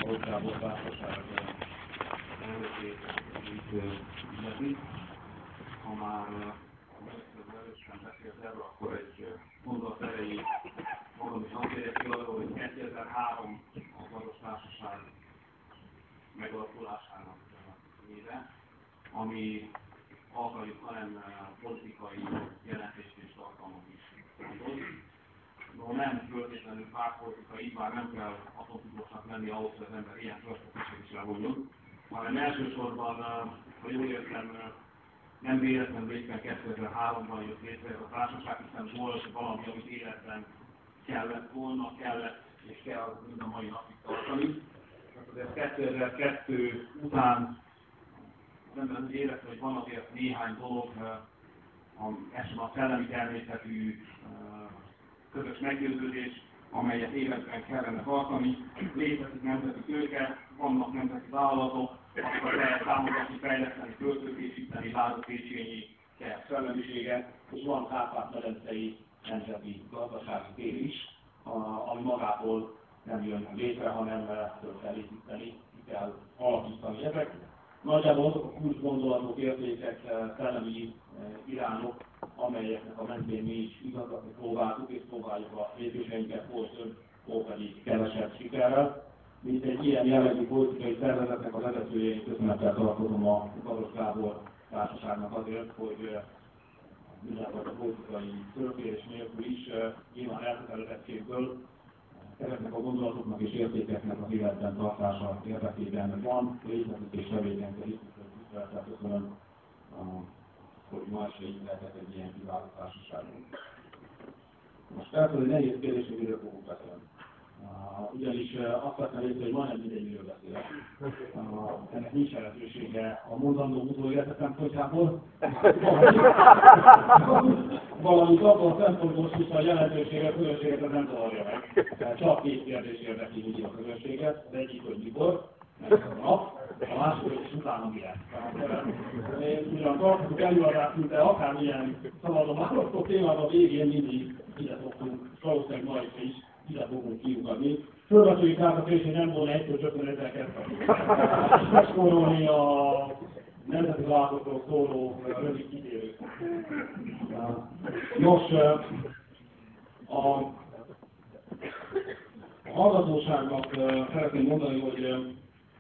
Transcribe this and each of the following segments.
Gábor társaság elnökét illeti. Ha már először beszélt erről, akkor egy mondat erejéig magam is azt érjek ki arról, hogy 2003 a Gados Társaság megalakulásának éve, ami akarjuk, hanem politikai jelentést és tartalmat is mondott. No, nem föltétlenül pártpolitikai, bár nem kell atomtudósnak lenni ahhoz, hogy az ember ilyen történeteket is levonjon, hanem elsősorban, ha jól értem, nem véletlenül éppen 2003-ban jött létre ez a társaság, hiszen volt valami, amit életben kellett volna, kellett és kell mind a mai napig tartani. Tehát ez 2002 után az ember úgy érezte, hogy van azért néhány dolog, a szellemi természetű közös meggyőződés, amelyet életben kellene tartani. Létezik nemzeti tőke, vannak nemzeti vállalatok, akkor lehet támogatni, fejleszteni, költőkészíteni, Lázár Pécsényi szellemisége, és van Kárpát-medencei nemzeti gazdasági tér is, ami magától nem jön létre, hanem föl kell építeni, ki kell alakítani. Ezek nagyjából azok a kulcsgondolatok, értékek, szellemi irányok, amelyeknek a mentén mi is igazgatni próbáltuk, és próbáljuk a lépéseinket, hol több, hol pedig kevesebb sikerrel. Mint egy ilyen jellegű politikai szervezetnek a vezetőjén köszönettel tartozom a Gados Gábor Társaságnak azért, hogy mindenfajta politikai törpés nélkül is nyilván elkötelezettségből ezeknek a gondolatoknak és értékeknek az életben tartása érdekében van, létezik és tevékenykedik, tisztelettel köszönöm, hogy ma is így lehetett egy ilyen kiváló társaságunk. Most persze, hogy nehéz kérdés, hogy miről fogunk beszélni. Ugyanis azt vettem észre, hogy majdnem mindegy, miről beszélek. Ennek nincs lehetősége a mondandó utóélete szempontjából. Valamint abban a szempontból is a jelentősége, a közönséget az nem zavarja meg. Csak két kérdés érdekli mindig a közönséget. Az egyik, hogy mikor, meg a nap, a másik, hogy utána mi lesz. Ugyan tartottuk előadást, mint akármilyen szabadon választott témában, a végén mindig ide szoktunk, valószínűleg ma is ide fogunk kiukadni. Fölvetőjük át a kérdés, hogy nem volna 1-50 000 kezdve. Megspórolni a nemzeti vállalatokról szóló rövid kitérőt. Nos, a hallgatóságnak szeretném mondani, hogy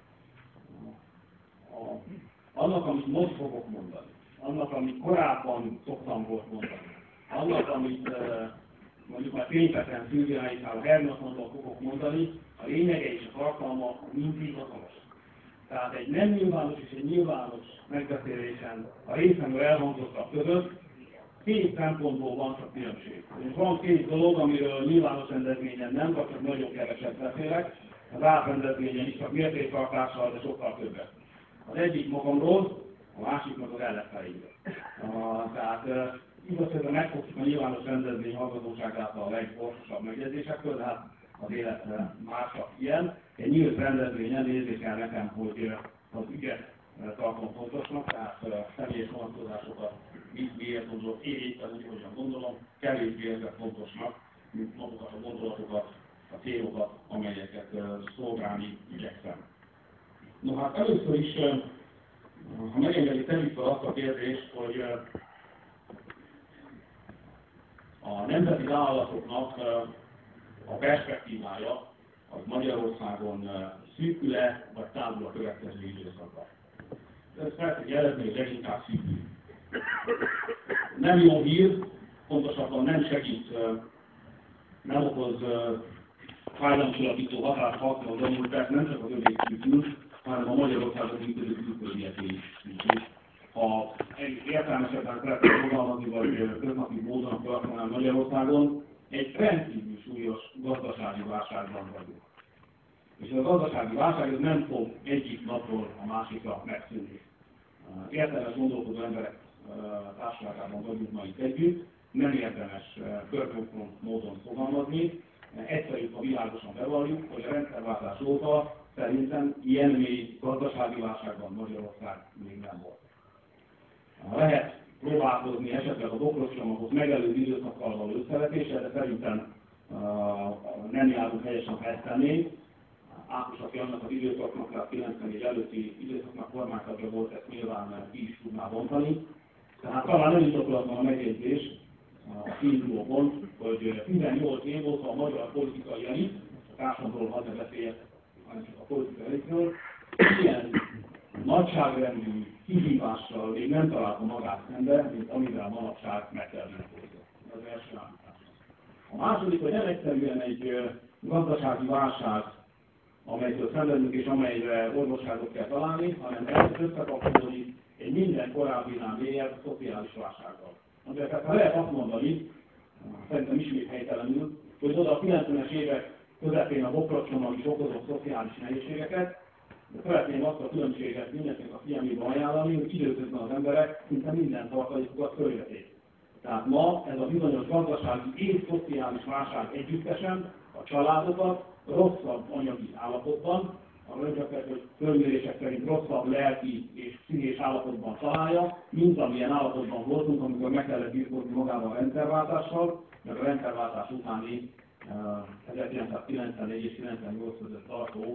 annak, amit most fogok mondani, annak, amit korábban szoktam volt mondani, annak, amit mondjuk már tényleg szűzjáitál, Hermannról fogok mondani, a lényege és a tartalma mindig azonos. Tehát egy nem nyilvános és egy nyilvános megbeszélésen a részemről elhangzottak között két szempontból van csak különbség. És van két dolog, amiről nyilvános rendezvényen nem, vagy csak nagyon keveset beszélek, az átrendezvényen is csak mértéktartással, de sokkal többet. Az egyik magamról, a másik meg az ellenfeléről. Tehát igaz, hogy megfogtuk a nyilvános rendezvény hallgatóságát a legborsosabb megjegyzésektől, de hát az élet már csak ilyen. Egy nyílt rendezvényen nézzék el nekem, hogy az ügyet tartom fontosnak, tehát személyes vonatkozásokat miért gondolok, én éppen úgy, hogyan gondolom, kevésbé érzek fontosnak, mint magukat a gondolatokat, a célokat, amelyeket szolgálni igyekszem. No hát először is, ha megengedik, tegyük fel azt a kérdést, hogy a nemzeti vállalatoknak a perspektívája az Magyarországon szűkül-e, vagy távol a következő időszakban. Ez persze jelezni, hogy leginkább szűkül. Nem jó hír, pontosabban nem segít, nem okoz fájdalomcsillapító hatást használom, hogy persze nem csak az övék szűkül, hanem a Magyarországon működő külföldieké is szűkül. Ha értelmesebben szeretném fogalmazni, vagy köznapi módon tartanám Magyarországon, egy rendkívül súlyos gazdasági válságban vagyunk. És a gazdasági válság nem fog egyik napról a másikra megszűnni. Értelmes gondolkodó emberek társadalmában vagyunk ma itt együtt, nem érdemes körkönfront módon fogalmazni. Egyszerűbb, ha világosan bevalljuk, hogy a rendszerváltás óta szerintem ilyen mély gazdasági válságban Magyarország még nem volt. Lehet próbálkozni esetleg a bokroscsomaghoz megelőző időszakkal való összevetéssel, de szerintem nem járunk helyesen, ha ezt tennénk. Ákos, aki annak az időszaknak, tehát 94 előtti időszaknak kormánytagja volt, ezt nyilván ki is tudná bontani. Tehát talán nem indokolatlan a megjegyzés, a kiinduló pont, hogy 18 év óta a magyar politikai elit, a társadalomról hadd ne beszéljek, hanem csak a politikai elitről, ilyen nagyságrendű kihívással még nem találta magát szembe, mint amivel manapság meg kell birkózni. Ez az első állítás. A második, hogy nem egyszerűen egy gazdasági válság, amelytől szenvedünk és amelyre orvosságot kell találni, hanem ez összekapcsolódik egy minden korábbinál mélyebb szociális válsággal. Azért lehet azt mondani, szerintem ismét helytelenül, hogy oda a 90-es évek közepén a bokrokcsomag is okozott szociális nehézségeket, de szeretném azt a különbséget mindenkinek a figyelmébe ajánlani, hogy időközben az emberek szinte minden tartalékukat fölveték. Tehát ma ez a bizonyos gazdasági és szociális válság együttesen a családokat rosszabb anyagi állapotban, a öngyakert, hogy fölmérések szerint rosszabb lelki és pszichés állapotban találja, mint amilyen állapotban voltunk, amikor meg kellett birkózni magával a rendszerváltással, meg a rendszerváltás utáni 1994 és 98 között tartó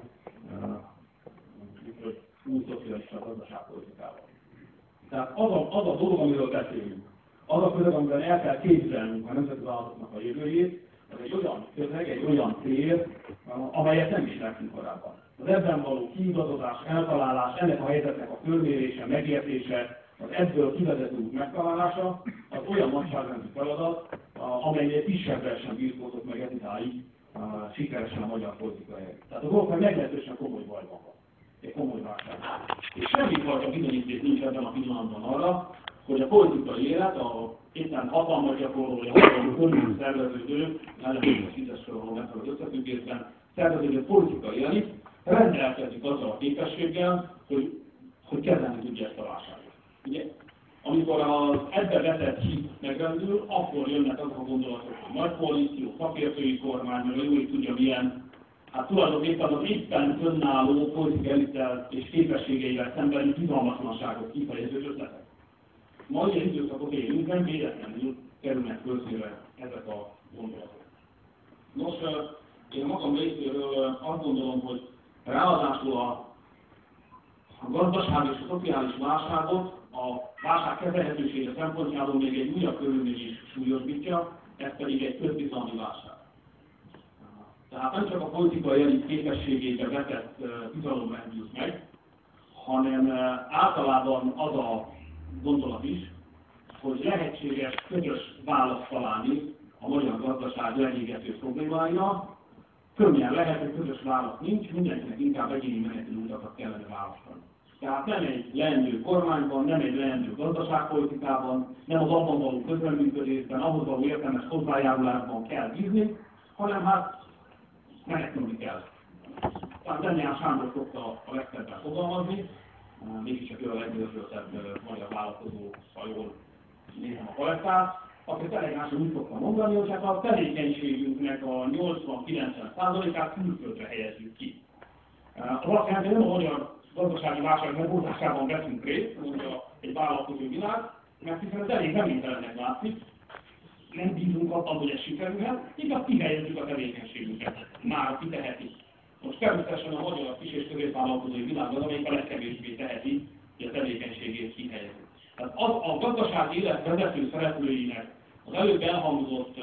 új szocialista gazdaságpolitikával. Tehát az a dolog, amiről beszélünk, az a közeg, amiben el kell képzelnünk a nemzeti vállalatoknak a jövőjét, az egy olyan közeg, egy olyan cél, amelyet nem ismertünk korábban. Az ebben való kiigazodás, eltalálás, ennek a helyzetnek a fölmérése, megértése, az ebből kivezető út megtalálása, az olyan nagyságrendű feladat, amelynél kisebbel sem birkózott meg editáig sikeresen a magyar politikai elit. Tehát a dolog meglehetősen komoly bajban van. Egy komoly válság. És semmifajta bizonyíték nincs ebben a pillanatban arra, hogy a politikai élet, a éppen hatalmas gyakorlója, hatalmas körül szerveződő, ellenőrző Fideszről való megfelelő összefüggésben szerveződő politikai elit rendelkezik azzal a képességgel, hogy kezelni tudja ezt a válságot. Ugye? Amikor az ebbe vetett hit megrendül, akkor jönnek azok a gondolatok, hogy nagy koalíció, szakértői kormány, meg jó tudja milyen, hát tulajdonképpen az éppen önálló politikai elittel és képességeivel szemben bizalmatlanságot kifejező ötletek. Ma ilyen időszakot élünk, nem véletlenül kerülnek közére ezek a gondolatok. Nos, én magam részéről azt gondolom, hogy ráadásul a gazdaság és a szociális válságot a válság kezelhetősége szempontjából még egy újabb körülmény is súlyosbítja, ez pedig egy közbizalmi válság. Tehát nem csak a politikai elit képességébe vetett bizalom rendült meg, hanem általában az a gondolat is, hogy lehetséges közös választ találni a magyar gazdaság lenégető problémáira. Könnyen lehet, hogy közös válasz nincs, mindenkinek inkább egyéni menekülő utakat kellene választani. Tehát nem egy leendő kormányban, nem egy leendő gazdaságpolitikában, nem az abban való közreműködésben, ahhoz való értelmes hozzájárulásban kell bízni, hanem hát menekülni kell. Tehát Demján Sándor szokta a legszebben fogalmazni, mégiscsak ő a legnőzőszebb magyar vállalkozó, ha jól nézem a palettát, akkor telegánsan úgy szokta mondani, hogy hát a tevékenységünknek a 80-90%-át külföldre helyezzük ki. Az azt jelenti, hogy nem a magyar gazdasági válság megoldásában veszünk részt, mondja egy vállalkozó világ, mert hiszen ez elég reménytelennek látszik, nem bízunk abban, hogy ez sikerülhet, inkább kihelyezzük a tevékenységünket. Már ki teheti. Most természetesen a magyar kis- és középvállalkozói világ az, amelyik a legkevésbé teheti, hogy a tevékenységét kihelyezi. Tehát a gazdasági élet vezető szereplőinek az előbb elhangzott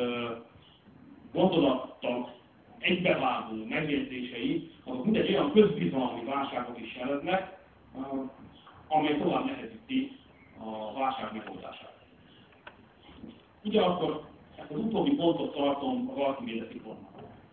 gondolattal egybevágó megjegyzései, azok mindegy olyan közbizalmi válságot is jelentnek, amely tovább nehezíti a válság megoldását. Ugyanakkor ezt az utóbbi pontot tartom az Archimédesi pontnak.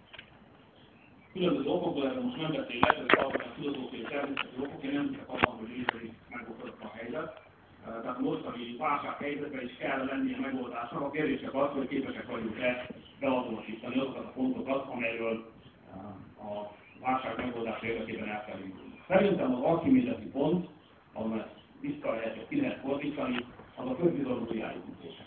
Különböző okokból erről most nem beszélek, ezek alapvetően filozófiai természeti okok, én nem hiszek abban, hogy részei megoldott a helyzet. Tehát a mostani válsághelyzetben is kell lennie megoldásnak. A kérdés csak az, hogy képesek vagyunk-e beazonosítani azokat a pontokat, amelyről a válság megoldás érdekében el kell indulni. Szerintem az Archimédesi pont, ahol ezt vissza lehet, vagy ki lehet fordítani, az a közbizalom újjáépítése.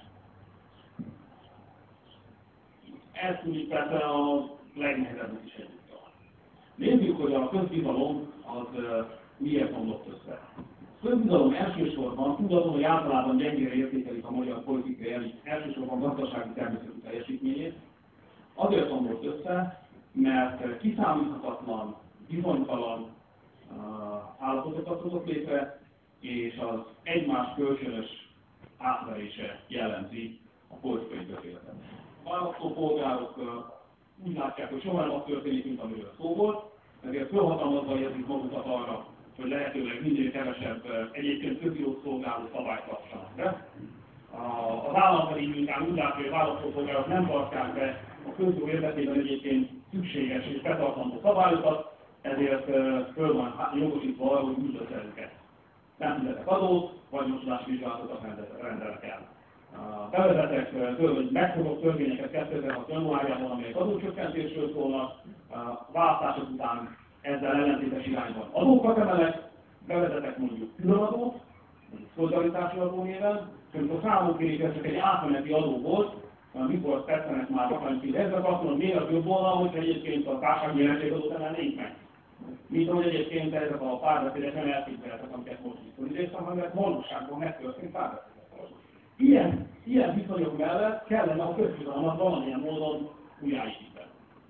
Ez tűnik persze a legnehezebb is együtt. Nézzük, hogy a közbizalom az miért omlott össze. A közbizalom elsősorban tudatom, hogy általában gyengére értékelik a magyar politikai elit, elsősorban gazdasági természetű teljesítményét. Azért omlott össze, mert kiszámíthatatlan, bizonytalan állapotokat hozott létre, és az egymás kölcsönös átverése jellemzi a politikai közéletet. A választópolgárok úgy látják, hogy soha nem az történik, mint amiről szó volt, ezért fölhatalmazva érzik magukat arra, hogy lehetőleg minél kevesebb egyébként közjót szolgáló szabályt tartsanak be. Az állam pedig inkább úgy látja, hogy a választópolgárok nem tartják be a közjó érdekében egyébként szükséges és betartandó szabályokat, ezért föl van jogosítva arra, hogy üldözze őket. Nem fizetek adót, vagy mosodási vizsgálatokat rendelek el. Bevezetek megfogott törvényeket 2006. januárjában, amelyek adócsökkentésről szólnak, választások után ezzel ellentétes irányban adókat emelek, bevezetek mondjuk különadót, mondjuk szolidaritási adó néven, és amikor számon kérik, ez csak egy átmeneti adó volt, mikor tetszenek már valamit ezzel kapcsolatban, miért jobb volna, hogyha egyébként a társadalmi jelentégadót emelnénk meg. Mint ahogy egyébként ezek a párbeszédek nem elképzelhetek, amiket most idéztem, hanem valóságban megtörtént párbeszédek. Ilyen viszonyok mellett kellene a közbizalmat valamilyen módon újjáépíteni.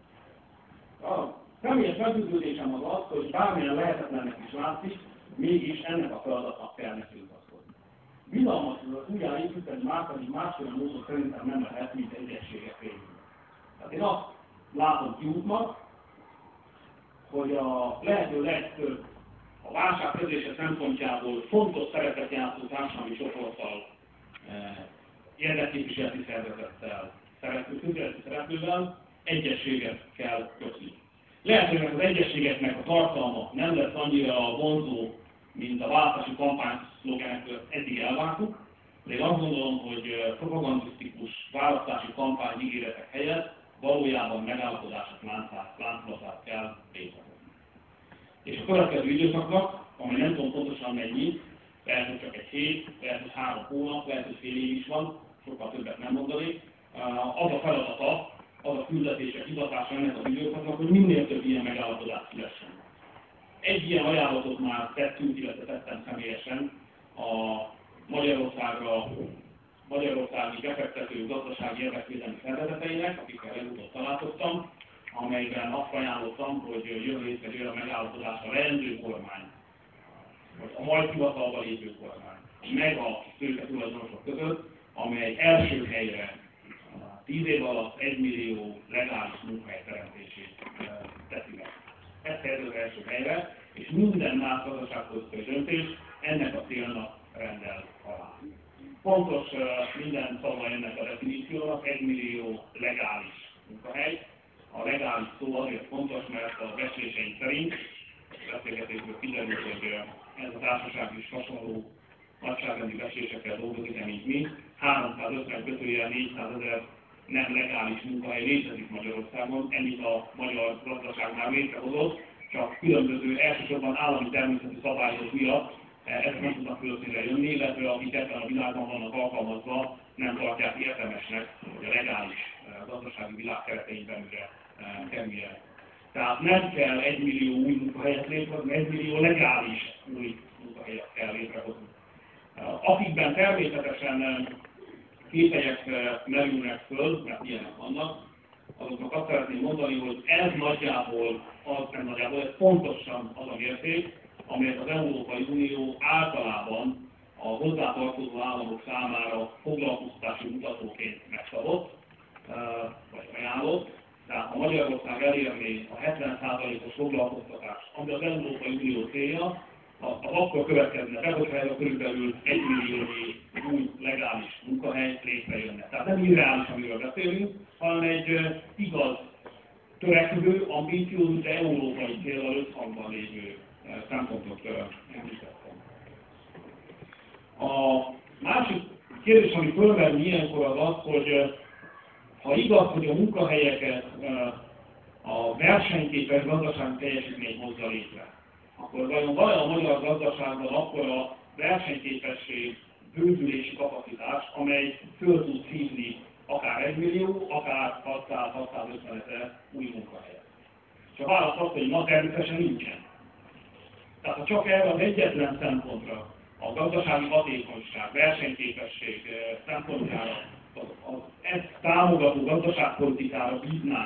A személyes meggyőződésem az az, hogy bármilyen lehetetlennek is látszik, mégis ennek a feladatnak kell nekünk adni. Bizalmat újjáépíteni már pedig másféle módon szerintem nem lehet, mint egyességek révén. Tehát én azt látom kiútnak, hogy a lehető legtöbb a válságkezelése szempontjából fontos szerepet játszó társadalmi csoporttal, érdekképviseleti szervezettel, szereplővel egyességet kell kötni. Lehet, hogy az egyességeknek a tartalma nem lesz annyira vonzó, mint a választási kampány szlogenektől eddig elvártuk, de én azt gondolom, hogy propagandisztikus választási kampány ígéretek helyett valójában megállapodások láncolatát kell létrehozni. És a következő időszaknak, amely nem tudom pontosan mennyi, lehet, hogy csak egy hét, lehet, hogy 3 hónap, lehet, hogy fél év is van, sokkal többet nem mondanék, az a feladata, az a küldetése, hivatása ennek az időszaknak, hogy minél több ilyen megállapodás szülessen. Egy ilyen ajánlatot már tettünk, illetve tettem személyesen a magyarországi befektető gazdasági érdekvédelmi szervezeteinek, akikkel legutóbb találkoztam, amelyben azt ajánlottam, hogy jövő héten egy olyan megállapodás a leendő kormány, vagy a majd hivatalba lépő kormány, meg a tőketulajdonosok között, amely első helyre 10 év alatt 1 millió legális munkahely teremtését teszi meg. Ez helyez az első helyre, és minden más gazdaságpolitikai döntés ennek a célnak rendel alá. Fontos minden szava ennek a definíciónak 1 millió legális munkahely. A legális szó azért fontos, mert a becsléseink szerint, beszélgetésből kiderült, hogy ez a társaság is hasonló nagyságrendi becslésekkel dolgozik, mint mi. 350-400 ezer nem legális munkahely létezik Magyarországon, ennyit a magyar gazdaság már létrehozott, csak különböző elsősorban állami természetű szabályok miatt ezek nem tudnak fölszínre jönni, illetve akik ebben a világban vannak alkalmazva, nem tartják érdemesnek, hogy a legális gazdasági világ keretein belülre kerüljenek. Tehát nem kell 1 millió új munkahelyet létrehozni, 1 millió legális új munkahelyet kell létrehozni. Akikben természetesen kételyek merülnek föl, mert ilyenek vannak, azoknak azt szeretném mondani, hogy ez nagyjából, ez pontosan az a mérték, amelyet az Európai Unió általában a hozzátartozó államok számára foglalkoztatási mutatóként megszabott, vagy ajánlott. Tehát ha Magyarország elérné a 70%-os foglalkoztatást, ami az Európai Unió célja, az akkor következne be, hogyha ez a körülbelül 1 milliónyi új legális munkahely létrejönne. Tehát nem irreális, amiről beszélünk, hanem egy igaz, törekvő, ambíciózus, de európai céllal összhangban lévő szempontot említettem. A másik kérdés, ami fölmerül ilyenkor az az, hogy ha igaz, hogy a munkahelyeket a versenyképes gazdasági teljesítmény hozza létre, akkor vajon van-e a magyar gazdaságban akkor a versenyképesség bővülési kapacitás, amely föl tud szívni akár 1 millió, akár 600-650 ezer új munkahelyet? És a válasz az, hogy ma természetesen nincsen. Tehát ha csak erre az egyetlen szempontra, a gazdasági hatékonyság, versenyképesség szempontjára, ezt támogató gazdaságpolitikára bíznánk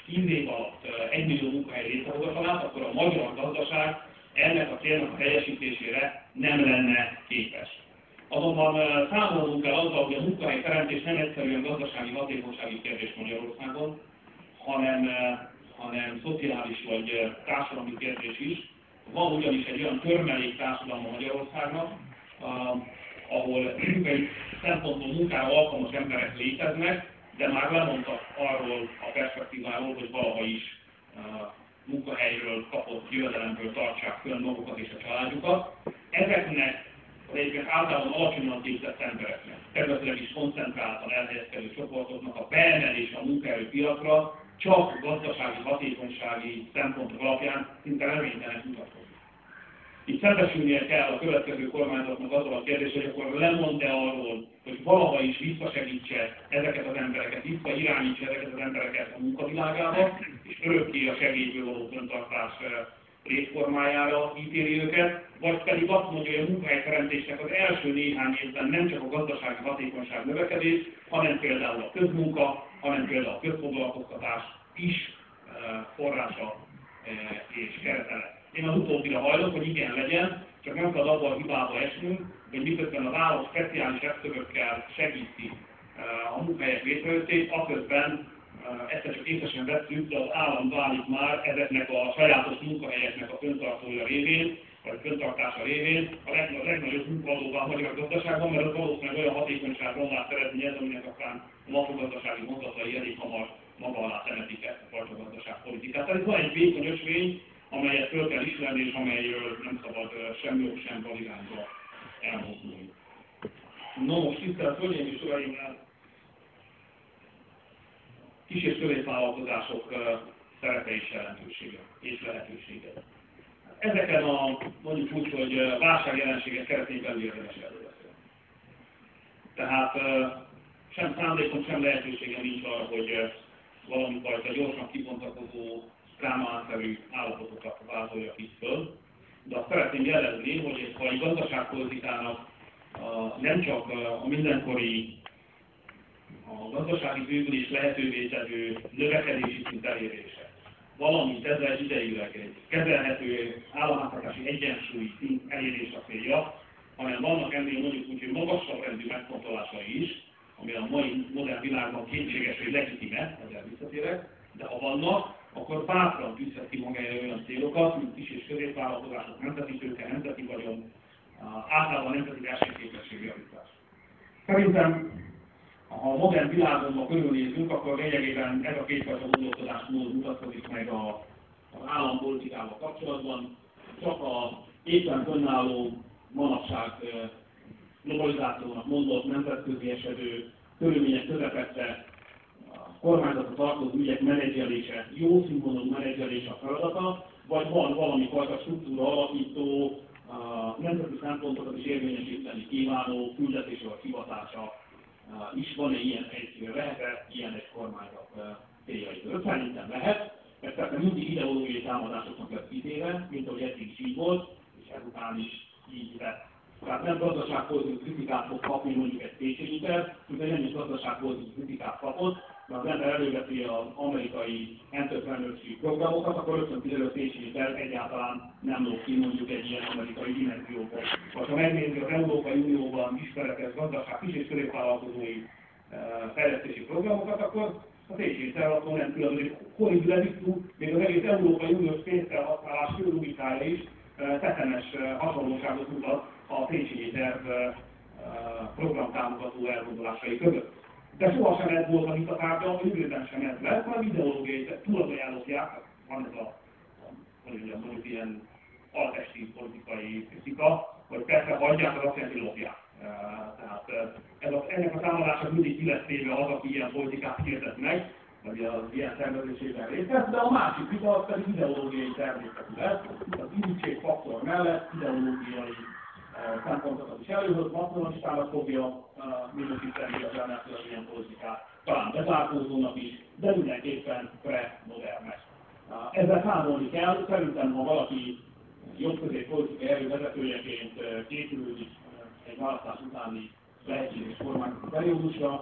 10 év alatt 1 millió munkahely létrehozatalát, akkor a magyar gazdaság ennek a célnak a teljesítésére nem lenne képes. Azonban számolnunk kell azzal, hogy a munkahelyteremtés nem egyszerűen gazdasági hatékonysági kérdés Magyarországon, hanem szociális vagy társadalmi kérdés is. Van ugyanis egy olyan törmelék társadalma Magyarországnak, ahol munkai szempontból munkára alkalmas emberek léteznek, de már lemondtak arról a perspektíváról, hogy valaha is munkahelyről kapott jövedelemből tartsák fönn magukat és a családjukat. Ezeknek az egyébként általában alacsonyan képzett embereknek, területileg is koncentráltan elhelyezkedő csoportoknak a beemelése a munkaerőpiacra csak gazdasági, hatékonysági szempontok alapján szinte reménytelenek mutatkozik. Itt szembesülnie kell a következő kormányzatnak azzal a kérdés, hogy akkor lemond-e arról, hogy valaha is visszasegítse ezeket az embereket, visszairányítsa ezeket az embereket a munkavilágába, és örökké a segélyből való fenntartás létformájára ítéli őket, vagy pedig azt mondja, hogy a munkahelyteremtésnek az első néhány évben nem csak a gazdasági hatékonyság növekedés, hanem például a közmunka, hanem például a közfoglalkoztatás is forrása és keretele. Én az utóbbira hajlok, hogy igen legyen, csak nem szabad abban a hibába esnünk, hogy miközben az állam speciális eszközökkel segíti a munkahelyek létrejöttét, aközben ezt csak észesen vettük, de az állam válik már ezeknek a sajátos munkahelyeknek a fenntartója révén, vagy fenntartása révén a legnagyobb munkaadóban a magyar gazdaságban, mert az valószínűleg olyan hatékonyságromlást eredményez, aminek aztán a makrogazdasági mondatai elég hamar maga alá temetik ezt a fajta gazdaságpolitikát. Tehát itt van egy vékony ösvény, amelyet föl kell ismerni, és amelyről nem szabad sem jobb, sem bal irányba elmozdulni. No most, tisztelt hölgyeim és uraim, kis- és középvállalkozások szerepe és jelentősége és lehetősége. Ezeken a, mondjuk úgy, hogy válságjelenségek keretén belül érdemes előbeszélni. Tehát sem szándékom, sem lehetősége nincs arra, hogy valami fajta gyorsan kibontakozó, drámánszerű állapotokat vázoljak itt föl. De azt szeretném jelezni, hogy ha egy gazdaságpolitikának nem csak a mindenkori a gazdasági bővülés lehetővé tevő növekedési szint elérése, valamint ezzel idejűleg egy kezelhető államháztartási egyensúlyi szint elérés a célja, hanem vannak ennél mondjuk úgy, hogy magasabb rendű megfontolásai is, ami a mai modern világban kétséges, hogy legitime, ezzel visszatérek, de ha vannak, akkor bátran tűzhet ki magára olyan célokat, mint kis- és középvállalkozások, nemzeti tőke, nemzeti vagyon, általában nemzeti versenyképesség javítás. Szerintem, ha a modern világban körülnézünk, akkor lényegében ez a kétfajta gondolkodásmód mutatkozik meg az állampolitikával kapcsolatban. Csak a éppen fönnálló manapság globalizációnak mondott nemzetközi esedő körülmények közepette kormányzatra tartozó ügyek menedzselése, jó színvonalú menedzselése a feladata, vagy van valami fajta struktúra alakító, nemzeti szempontokat is érvényesíteni kívánó küldetése vagy hivatása is van-e ilyen helyszínre, lehet-e ilyen egy kormányzat céljai között? Szerintem lehet, mert persze mindig ideológiai támadásoknak lesz kitéve, mint ahogy eddig is így volt, és ezután is így lett. Tehát nem gazdaságpolitikai kritikát fog kapni mondjuk egy Széchenyi terv, de nem is gazdaságpolitikai kritikát kapott, mert az ember előveti az amerikai entrepreneurship programokat, akkor rögtön kiderül, hogy a Széchenyi terv egyáltalán nem lóg ki mondjuk egy ilyen amerikai dimenzióból. Vagy ha megnézzük az Európai Unióban ismeretes gazdaság kis- és középvállalkozói fejlesztési programokat, akkor a Széchenyi terv attól nem különbözik. Horrible levittú, még az egész Európai Uniós pénzfelhasználás fő logikája is tetemes hasonlóságot mutat a Széchenyi terv programtámogató elgondolásai között. De sohasem ez volt a vitatárgya, a jövőben sem ez lesz, hanem ideológiai túladajánlókják, van ez mondjuk ilyen altesti politikai kritika, hogy persze hagyják, az azt jelenti, hogy lopják. Tehát ennek a támadásnak mindig ki lesz téve az, aki ilyen politikát hirdett meg, vagy az ilyen szervezésében részt vesz, de a másik vita az pedig ideológiai természetű lesz, az irítségfaktor mellett ideológiai szempontokat is előhoz, nacionalistának fogja minősíteni az elméleti az ilyen politikát, talán bezárkózónak is, de mindenképpen pre-modernek. Ezzel számolni kell, szerintem ha valaki jobbközép politikai erővezetőjeként készülődik egy választás utáni lehetséges kormányzati periódusra,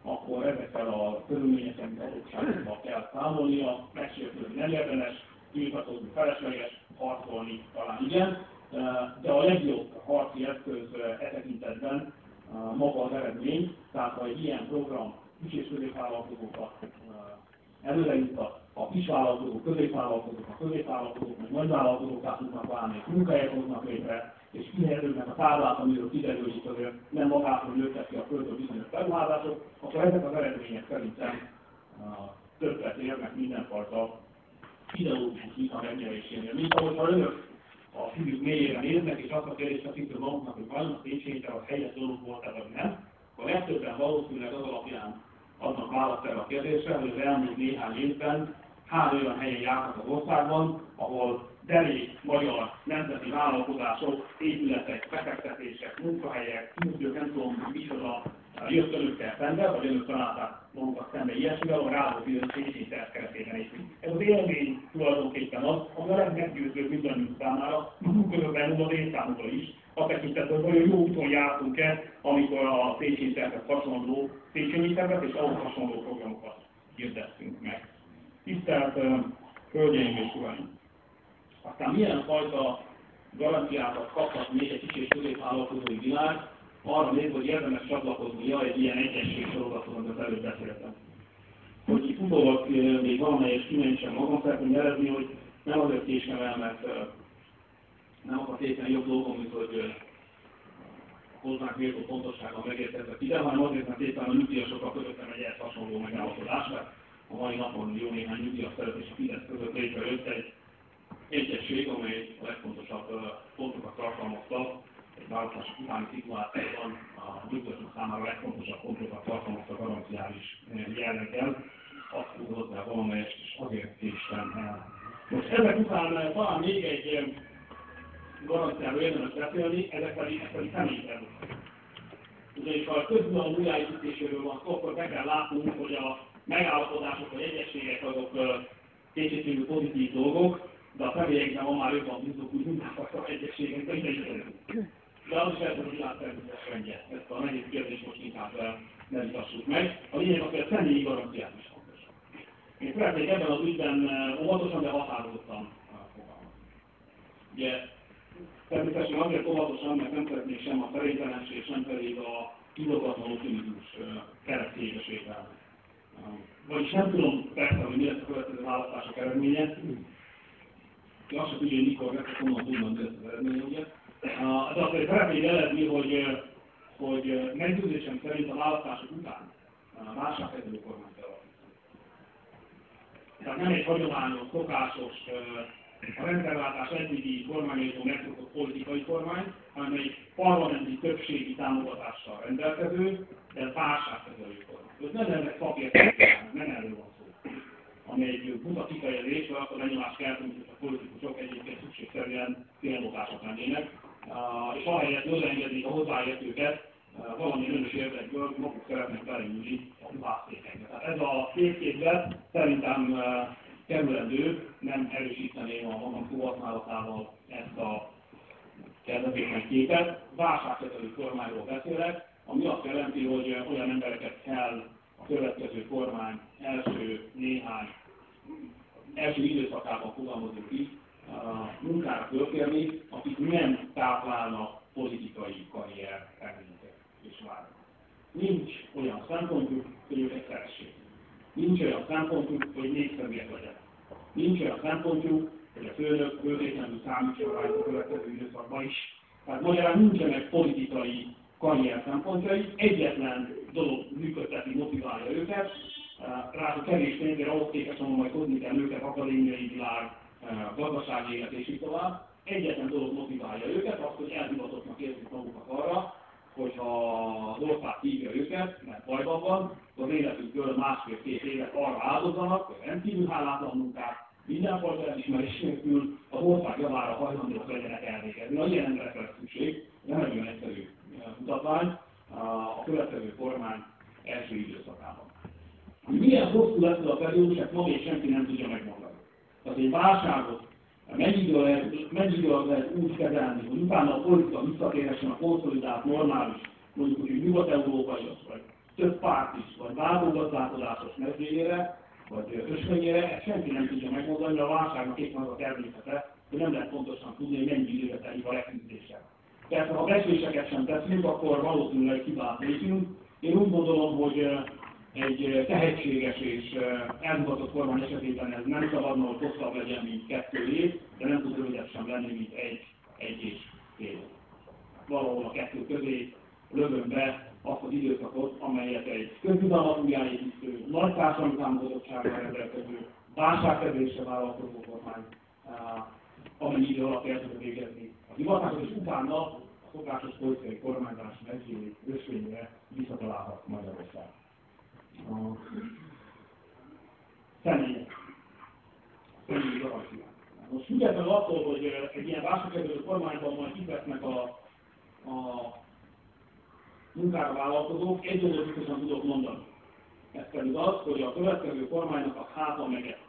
akkor ezekkel a körülményekkel, mint adottságokkal kell számolnia, megsértődni nem érdemes, tiltakozni felesleges, harcolni talán igen, de a legjobb harci eszköz e tekintetben maga az eredmény, tehát ha egy ilyen program kis és középvállalkozókat előrejuttat, a kisvállalkozók, középvállalkozók, meg nagyvállalkozókká tudnak válni, munkahelyet hoznak létre, és kihelyeződnek a táblát, amiről kiderül, hogy azért nem magától nőttek ki a földről bizonyos beruházások, akkor ezek az eredmények szerintem többet érnek mindenfajta ideológikus vita megnyerésénél. Mint ahogyha önök a szívük mélyére néznek, és azt a kérdést teszik maguknak, hogy vajon a Széchenyi az helyes dolog volt-e, vagy nem, akkor legtöbben valószínűleg az alapján adnak választ erre a kérdésre, hogy az elmúlt néhány évben hány olyan helyen járnak az országban, ahol derék magyar nemzeti vállalkozások, épületek, befektetések, munkahelyek, színűzők, nem tudom micsoda jött önökkel szembe, vagy önök találták magukat szembe ilyesmivel, a ráadó bizonyos Széchenyi terv keretében épít. Ez az élmény tulajdonképpen az, ami a legmeggyőzőbb mindannyiunk számára, közöbben az én számomra is, a tekintetben, hogy jó úton jártunk-e, amikor a Széchenyi tervhez hasonló Széchenyi tervet és ahhoz hasonló programokat hirdettünk meg. Tisztelt Hölgyeim és Uraim! Aztán milyen fajta garanciákat kaphat még egy kis és középvállalkozói világ, arra nézve, hogy érdemes csatlakoznia egy ilyen egyensúlysorozathoz, amit az előbb beszéltem. Hogy itt utólag még valamelyes kimentsem magam, szeretném jelezni, hogy nem azért késem el, mert nem akar éppen jobb dolgom, mint hogy hozzánk méltó pontossággal megérkezett ide, hanem azért, mert éppen a nyugdíjasokkal közöttem egy ehhez hasonló megállapodás, mert a mai napon jó néhány nyugdíjas szeret és a Fidesz között létrejött egy egyesség, amely a legfontosabb pontokat tartalmazta, egy választások utáni szituációban a nyugdíjasok számára a legfontosabb pontokat tartalmazta garanciális jelleggel, azt tud hozzá valamelyest, és azért késtem el. Most ezek után talán még egy garanciáról érdemes beszélni, ezek pedig személyi területek. Ugyanis ha a közbizalom újjáépítéséről van szó, akkor be kell látnunk, hogy a megállapodások vagy egyességek azok kétségkívül pozitív dolgok, de a személyekben van már jobban bízunk, úgy mindenfajta egyességek, de ide is. De az is lehet, hogy a világ természetes rendje. Ezt a nehéz kérdést most inkább ne vitassuk meg. A lényeg az, hogy a személyi garanciák is fontos. Én szeretnék ebben az ügyben óvatosan, de határozottan fogalmazni. Ugye, természetesen azért óvatosan, mert nem szeretnék sem a szerénytelenség, sem pedig a indokatlan optimizmus keretkégesével. Vagyis nem tudom persze, hogy mi lesz a következő választások eredménye. Azt sem tudja, hogy mikor lesz, honnan tudnám, mi lesz az eredménye, ugye. De azért szeretném jelezni, hogy meggyőzésem szerint a választások után válságkezelő kormány kell alakítani. Tehát nem egy hagyományos, szokásos, a rendszerváltás eddigi kormányozó megszokott politikai kormány, hanem egy parlamenti többségi támogatással rendelkező, de válságkezelő kormány. Ez nem ennek szakértően, nem erről van szó. Ami egy buta kifejezés, mert azt a benyomást keltünk, hogy a politikusok egyébként szükségszerűen félmotások lennének, és ahelyett odaengedik a hozzáértőket, valamilyen önös érdekből maguk szeretnek beleülni a vásztékekbe. Tehát ez a képzet szerintem kerülendő, nem erősíteném a magam szóhasználatával ezt a kedvezőtlen képet. Válságkezelő kormányról beszélek, ami azt jelenti, hogy olyan embereket kell a következő kormány első időszakában fogalmazunk ki, munkára fölkérni, akik nem táplálnak politikai karrier reményeket és várat. Nincs olyan szempontjuk, hogy őket szeressék. Nincs olyan szempontjuk, hogy népszerűek legyenek. Nincs olyan szempontjuk, hogy a főnök föltétlenül számítson rá a következő időszakban is. Tehát magyarán nincsenek politikai karrier szempontjai, egyetlen dolog működteti, motiválja őket, rá kevés pénzért ahhoz képest, ahol majd hozni kell őket, akadémiai világ, gazdasági élet és így tovább. Egyetlen dolog motiválja őket, az, hogy elhivatottnak érzik magukat arra, hogyha az ország hívja őket, mert bajban van, az életükből 1,5-2 évet arra áldozzanak, hogy rendkívül hálátlan munkát, mindenfajta elismerés nélkül az ország javára hajlandók legyenek elvégezni. Na, ilyen emberekre lesz szükség, nem egy olyan egyszerű mutatvány a következő kormány első időszakában. Milyen hosszú lesz a periódus, ezt ma még senki nem tudja megmondani. Tehát egy válságot mennyiről lehet úgy kezelni, hogy utána a politika visszatérhessen a konszolidált, normális, mondjuk úgy nyugat-európai, vagy több párt is, vagy változatlátozásos mezőjére, vagy ösvényére, ezt senki nem tudja megmondani, de a válságnak éppen az a természete, hogy nem lehet pontosan tudni, hogy mennyi időbe telik a leküzdése. Persze, ha becsléseket sem teszünk, akkor valószínűleg hibát lépünk. Én úgy gondolom, hogy egy tehetséges és elhivatott kormány esetében ez nem szabadna, hogy hosszabb legyen, mint 2 év, de nem tud rövidebb sem lenni, mint 1 és fél év. Valahol a 2 közé lövöm be azt az időszakot, amelyet egy közbizalmat újjáépítő, nagy társadalmi támogatottsággal rendelkező, válságkezelésre vállalkozó kormány, amennyi idő alatt el tudja végezni a hivatásos, és utána a szokásos politikai kormányzás mezői ösvényre visszatalálhat Magyarország. Személyek. Személyi garancia. Most függetlenül attól, hogy egy ilyen válságkezelő kormányban majd itt lesznek a munkára vállalkozók, egy dolgot biztosan tudok mondani. Ez pedig az, hogy a következő kormánynak a háta meget.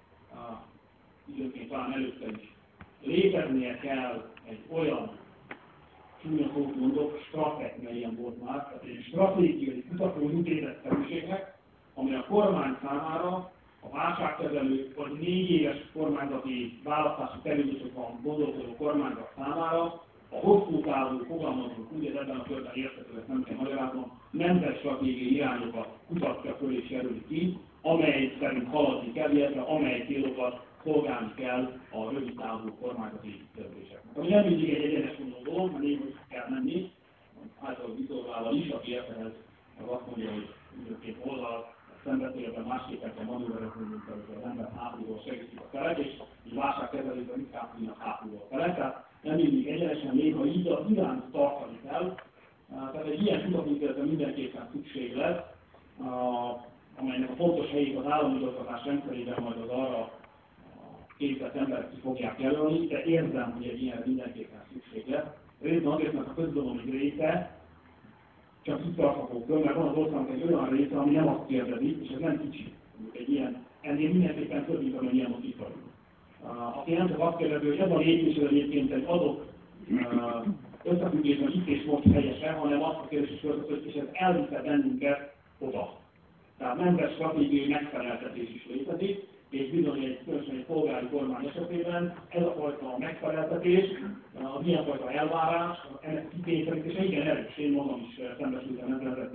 Időnként talán előtte is. Léteznie kell egy olyan, csúnya szót mondok, stratek, mert ilyen volt már, tehát egy stratégiai kutatóintézetszerűségnek, amely a kormány számára, a válságkezelő vagy 4 éves kormányzati választási periódusokban gondolkodó kormányzat számára a hosszú távú fogalmazunk, úgy, hogy ebben a körben érthető, ezt nem kell magyaráznom, nemzetstratégiai irányokat kutatja föl és jelöli ki, amely szerint haladni kell, illetve amely célokat szolgálni kell a rövid távú kormányzati döntéseknek. Ami nem mindig egy egyenes dolog, mert néha kell menni, általában viszolgálva is, aki értehez, az azt mondja, hogy időnként oldal, szembetőjében másképpen kell manőverezni, mint az ember hátulról segítik a felek, és így válságkezelésben inkább tudnak hátulról felek. Tehát nem mindig egyenesen, néha így az irányt tartani kell. Tehát egy ilyen kutatóintézetre mindenképpen szükség lesz, amelynek a fontos helyét az államigazgatás rendszerében majd az arra képzett emberek ki fogják jelölni, de érzem, hogy egy ilyenre mindenképpen szükség lesz. Részben azért, mert a közbizalom egy része csak itt tartható föl, mert van az országnak egy olyan része, ami nem azt kérdezi, és ez nem kicsi. Egy ilyen, ennél mindenképpen több, mint amennyien most itt vagyunk. Aki nem csak azt kérdezi, hogy ez a lépés egyébként egy adott összefüggésben itt és most helyesen, hanem azt a kérdés is föltesz, és ez elvisze bennünket oda. Tehát nemzet stratégiai megfeleltetés is létezik, és bizony különösen egy polgári kormány esetében ez a fajta megfeleltetés, az ilyenfajta elvárás, ennek kikényszerítése igen erős. Én magam is szembesültem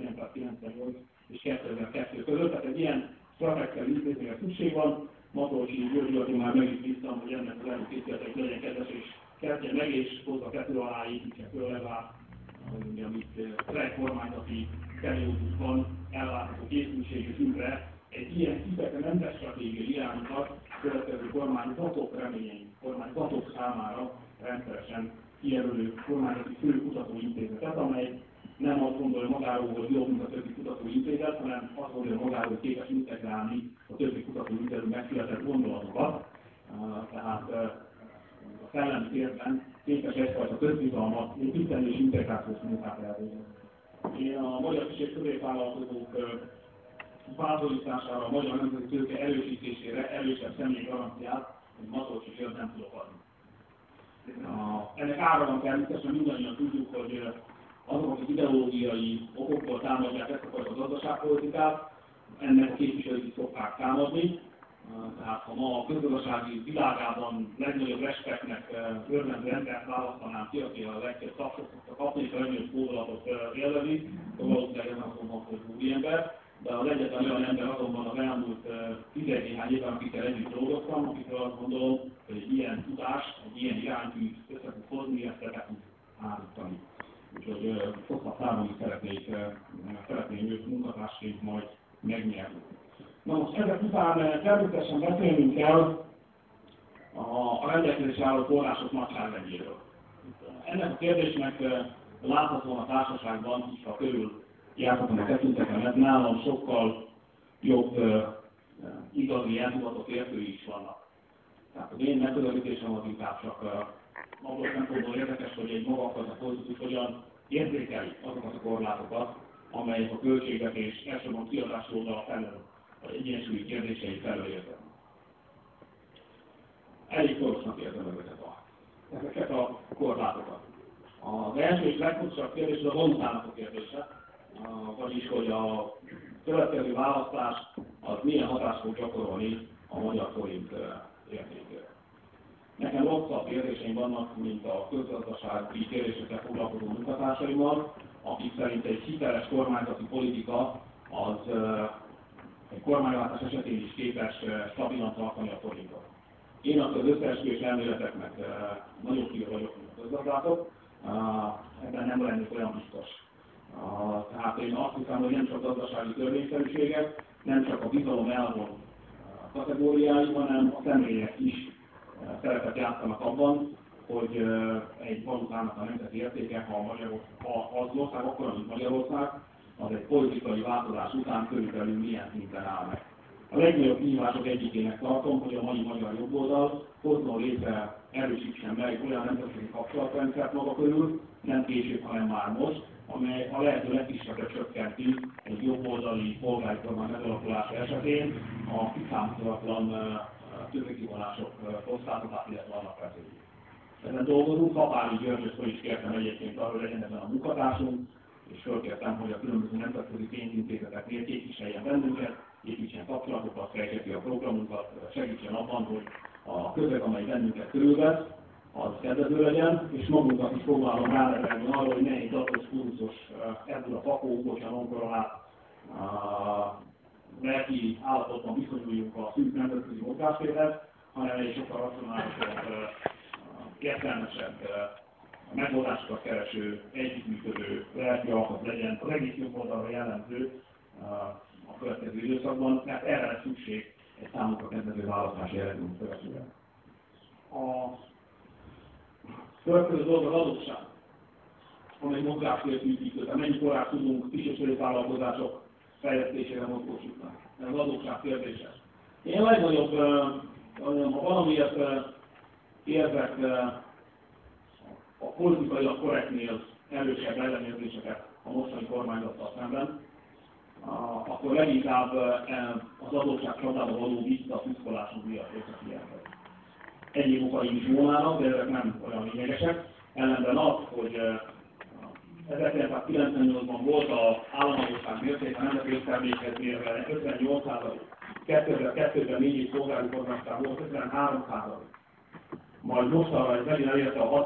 1998 és 2002 között, tehát egy ilyen stratégiai intézményre szükség van. Matolcsi György már meg is bíztam, hogy ennek az előkészületek legyen kedves, és kezdje meg, és hozza 2 alá építse föl legalább, amit kormányzati periódusban ellátható készültségi szintre egy ilyen szívekre nemzetstratégiai irányokat következő kormányzatok reményeink, kormányzatok számára rendszeresen kijelölő kormányzati főkutatóintézetet, amely nem azt gondolja magáról, hogy jobb, mint a többi kutatóintézet, hanem azt gondolja magáról, hogy képes integrálni a többi kutatóintézet megszületett gondolatokat. Tehát a szellemi térben képes egyfajta közbizalmat építeni és integrációs munkát elvégezni. Én a magyar kis- és középvállalkozók bátorítására, a magyar nemzeti tőke erősítésére erősebb személyi garanciát, hogy Matolcsi György nem tudok adni. Ennek ára van természetesen, mindannyian tudjuk, hogy azok, akik ideológiai okokból támadják ezt a fajta gazdaságpolitikát, ennek a képviselők is szokták támadni. Tehát ha ma a közgazdasági világában legnagyobb respektnek örvendő embert választanám ki, aki a legtöbb tapsot szokta kapni, és a legnagyobb fordulatot élvezi, akkor valószínűleg ez nem mondom, hogy úriember. De az egyetlen olyan ember azonban az elmúlt 10-néhány évben, akikkel együtt dolgoztam, akikről azt gondolom, hogy egy ilyen tudás, egy ilyen iránytűt össze tud hozni, ezt be tud állítani. Úgyhogy hosszabb távon is szeretném őt munkatársként majd megnyerni. Na most ezek után természetesen beszélnünk kell a rendelkezésre álló források nagyságrendjéről. Ennek a kérdésnek láthatóan a társaságban, is ha körül járhatom a tekintetemet, nálam sokkal jobb igazi elhivatott értői is vannak. Tehát az én megközelítésem az inkább csak abból szempontból érdekes, hogy egy magafajta politikus hogyan érzékeli azokat a korlátokat, amelyek a költségvetés elsősorban kiadási oldala felől, vagy egyensúlyi kérdései felől értek. Elég szorosnak érzem ezeket a korlátokat. Az első és legfontosabb kérdés az a valutának a kérdése. vagyis hogy a következő választás az milyen hatást fog gyakorolni a magyar forint értékére. Nekem rosszabb kérdéseim vannak, mint a közgazdasági kérdésekkel foglalkozó munkatársaimmal, akik szerint egy hiteles kormányzati politika az egy kormányváltás esetén is képes stabilan tartani a forintot. Én az összeesküvés elméleteknek nagyon hív vagyok, mint a közgazdászok, ebben nem lennék olyan biztos. Tehát én azt hiszem, hogy nem csak gazdasági törvényszerűségek, nem csak a bizalom elvon kategóriái, hanem a személyek is szerepet játszanak abban, hogy egy valutának a nemzeti értéke, ha az ország akkora, mint Magyarország, az egy politikai változás után körülbelül milyen szinten áll meg. A legnagyobb kihívások egyikének tartom, hogy a mai magyar jobboldal hozzon létre, erősítsen meg olyan nemzetközi kapcsolatrendszert maga körül, nem később, hanem már most, amely a lehető legkisebbre csökkenti egy jobboldali polgári kormány megalakulása esetén a kiszámíthatatlan tőkekivonások osztályzatát, illetve annak veszélyét. Ezen dolgozunk, Kapári Györgyöstől is kértem egyébként arra, hogy legyen ezen a munkatársunk, és fölkértem, hogy a különböző nemzetközi pénzintézeteknél képviseljen bennünket, építsen kapcsolatokat, fejtse ki a programunkat, segítsen abban, hogy a közeg, amely bennünket körülvesz, az kedvező legyen, és magunkat is próbálom ránevelni arra, hogy ne egy datos, kuruszos, ebből a fakó, bocsán, onkoronát lelki állapotban viszonyuljunk a szűk nemzetközi mozgástérhez, hanem egy sokkal racionálisabb, értelmesebb, megoldásokat kereső, együttműködő lelki alkat legyen az egész jobb oldalra jellemző a következő időszakban, mert erre lesz szükség egy számunkra kedvező választási eredményt követően. A következő dolog az adósság, amely mozgástért működik, mennyi forrás tudunk kis és középvállalkozások fejlesztésére mozgósítani. Ez az adósság kérdése. Én legnagyobb, ha valamiért érzek a politikailag korrektnél erősebb ellenőrzéseket a mostani kormányzattal szemben, akkor leginkább az adósság csatába való visszafüszkolásunk miatt érzek ilyeneket. Egyéb okaim is volnának, de ezek nem olyan lényegesek. Ellenben az, hogy 1998-ban volt az államadósság mértéke a nemzeti össztermékhez mérve 58%, 2002-ben 4 év polgári kormányzás volt 53%. Majd mostanra ez megint elérte a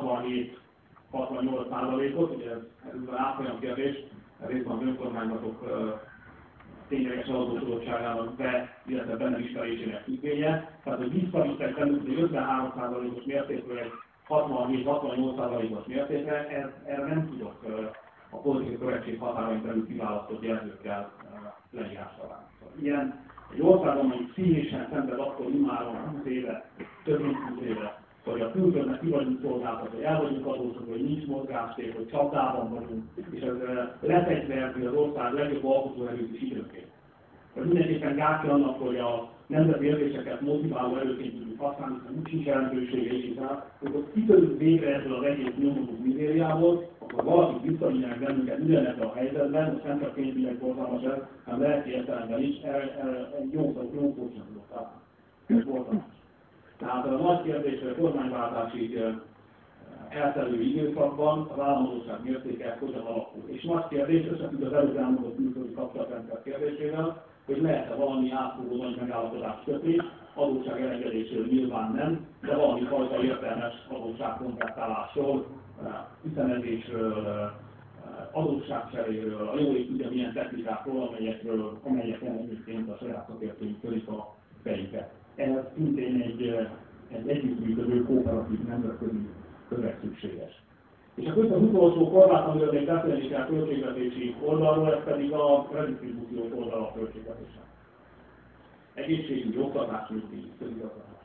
67-68%-ot, ugye ez átfolyam kérdés, részben az önkormányzatok tényleges adósodottságának illetve benne ismerésének függvénye. Tehát, hogy visszavittek bennünk egy 53%-os mértékről egy 67-68%-os mértékre, erre nem tudok a politikai korrektség határain belül kiválasztott jelzőkkel leírás talán. Ilyen egy országban, amelyik színésen szenved akkor immáron 20 éve, több mint 20 éve, hogy a külföldnek ki vagyunk szolgáltatva, hogy el vagyunk adósodva, hogy nincs mozgástér, hogy csapdában vagyunk, és ez lefegyverzi az ország legjobb alkotóerőt is időnként. Hogy mindenképpen gátja annak, hogy a nemzeti érzéseket motiváló erőként tudjuk használni, hogy úgy sincs jelentősége is hiszen, akkor kitörünk végre ebből az egész nyomorú mizériából, akkor valakik visszavinnek bennünket ugyanebben a helyzetben, most nem csak pénzügyileg borzalmas ez, hanem lelki értelemben is, egy jó kócsnak tudok. Tehát a nagy kérdés, hogy a kormányváltásig eltelő időszakban az államadósság mértéke hogyan alakul. És nagy kérdés, összefügg az előbb elmondott külföldi kapcsolatrendszer kérdésével, hogy lehet-e valami átfogó nagy megállapodást kötni, adósság elengedésről nyilván nem, de valami fajta értelmes adósságkonvertálásról, ütemezésről, adósságcseréről, a jól is tudja milyen technikákról, amelyeken egyébként a saját szakértőink törik a fejüket. Ehhez szintén egy együttműködő, kooperatív nemzetközi közeg szükséges. És akkor itt az utolsó korlát, amiről még beszélni kell költségvetési oldalról, ez pedig a redistribúciós oldal a költségvetésnek. Egészségügyi, oktatás, közigazgatás.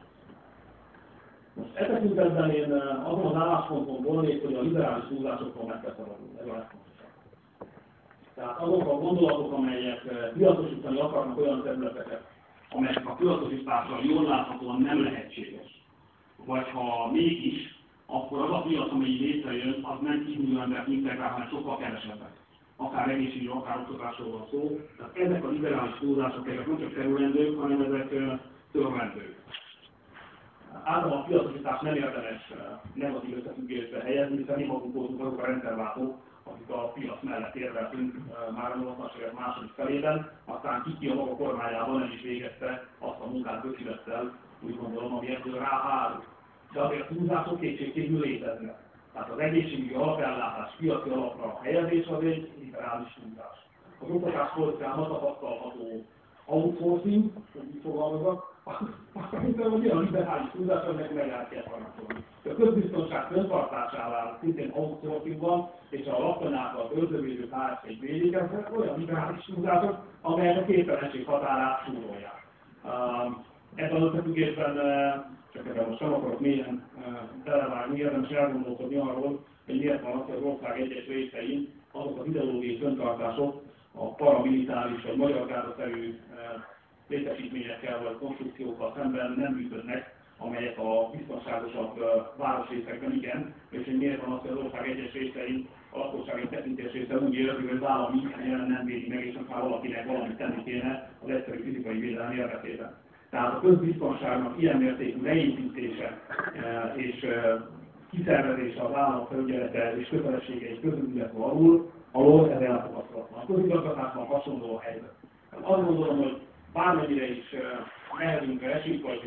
Most e tekintetben én azon az állásponton volnék, hogy a liberális túlzásoktól meg kell szabadulni. Ez a legfontosabb. Tehát azok a gondolatok, amelyek piacosítani akarnak olyan területeket, amelyek a piacosítással jól láthatóan nem lehetséges. Vagy ha mégis, akkor az a piac, amely létrejön, az nem 10 millió embert integrál, hanem sokkal kevesebbet. Akár egészségügyről, akár oktatásról van szó. Tehát ezek a liberális túlzások, ezek nem csak kerülendők, hanem ezek törlendők. Általában a piacosítást nem érdemes negatív összefüggésbe helyezni, hiszen mi magunk voltunk azok a rendszerváltók, akik a piac mellett érveltünk már a 80-as évek második felében, aztán Kiki a maga kormányában nem is végezte azt a munkát bökülettel, úgy gondolom, ami ebből rááll. De azért a túlzások kétségkívül léteznek. Tehát az egészségügyi alapellátás piaci alapra helyezés az egy liberális túlzás. Az oktatáspolitikában tapasztalható outsourcing, hogy így fogalmazok, szerintem egy olyan liberális túlzás, aminek meg el kell parancsolni. A közbiztonság fenntartásával szintén outsourcing van, és a laptanák az őrzővédő KFC-t védik, ezek olyan liberális túlzások, amelyek a képtelenség határát súrolják. Ebben az összefüggésben, csak ebben most sem akarok mélyen belevágni, érdemes elgondolkodni arról, hogy miért van az, hogy az ország egyes részein azok az ideológiai fenntartások a paramilitáris vagy magyar gárdaszerű létesítményekkel vagy konstrukciókkal szemben nem működnek, amelyek a biztonságosabb városrészekben igen, és hogy miért van az, hogy az ország egyes részein a lakosság egy tekintés része úgy érzi, hogy az állami jelen nem védi meg, és már valakinek valamit tenni kéne az egyszerű fizikai védelem érdekében. Tehát a közbiztonságnak ilyen mértékű leépítése és kiszervezése az állam felügyelete és kötelességei közül, illetve alól ez elfogadhatatlan. A közigazgatásban hasonló a helyzet. Azt gondolom, hogy bármennyire is nehezünkre esik, vagy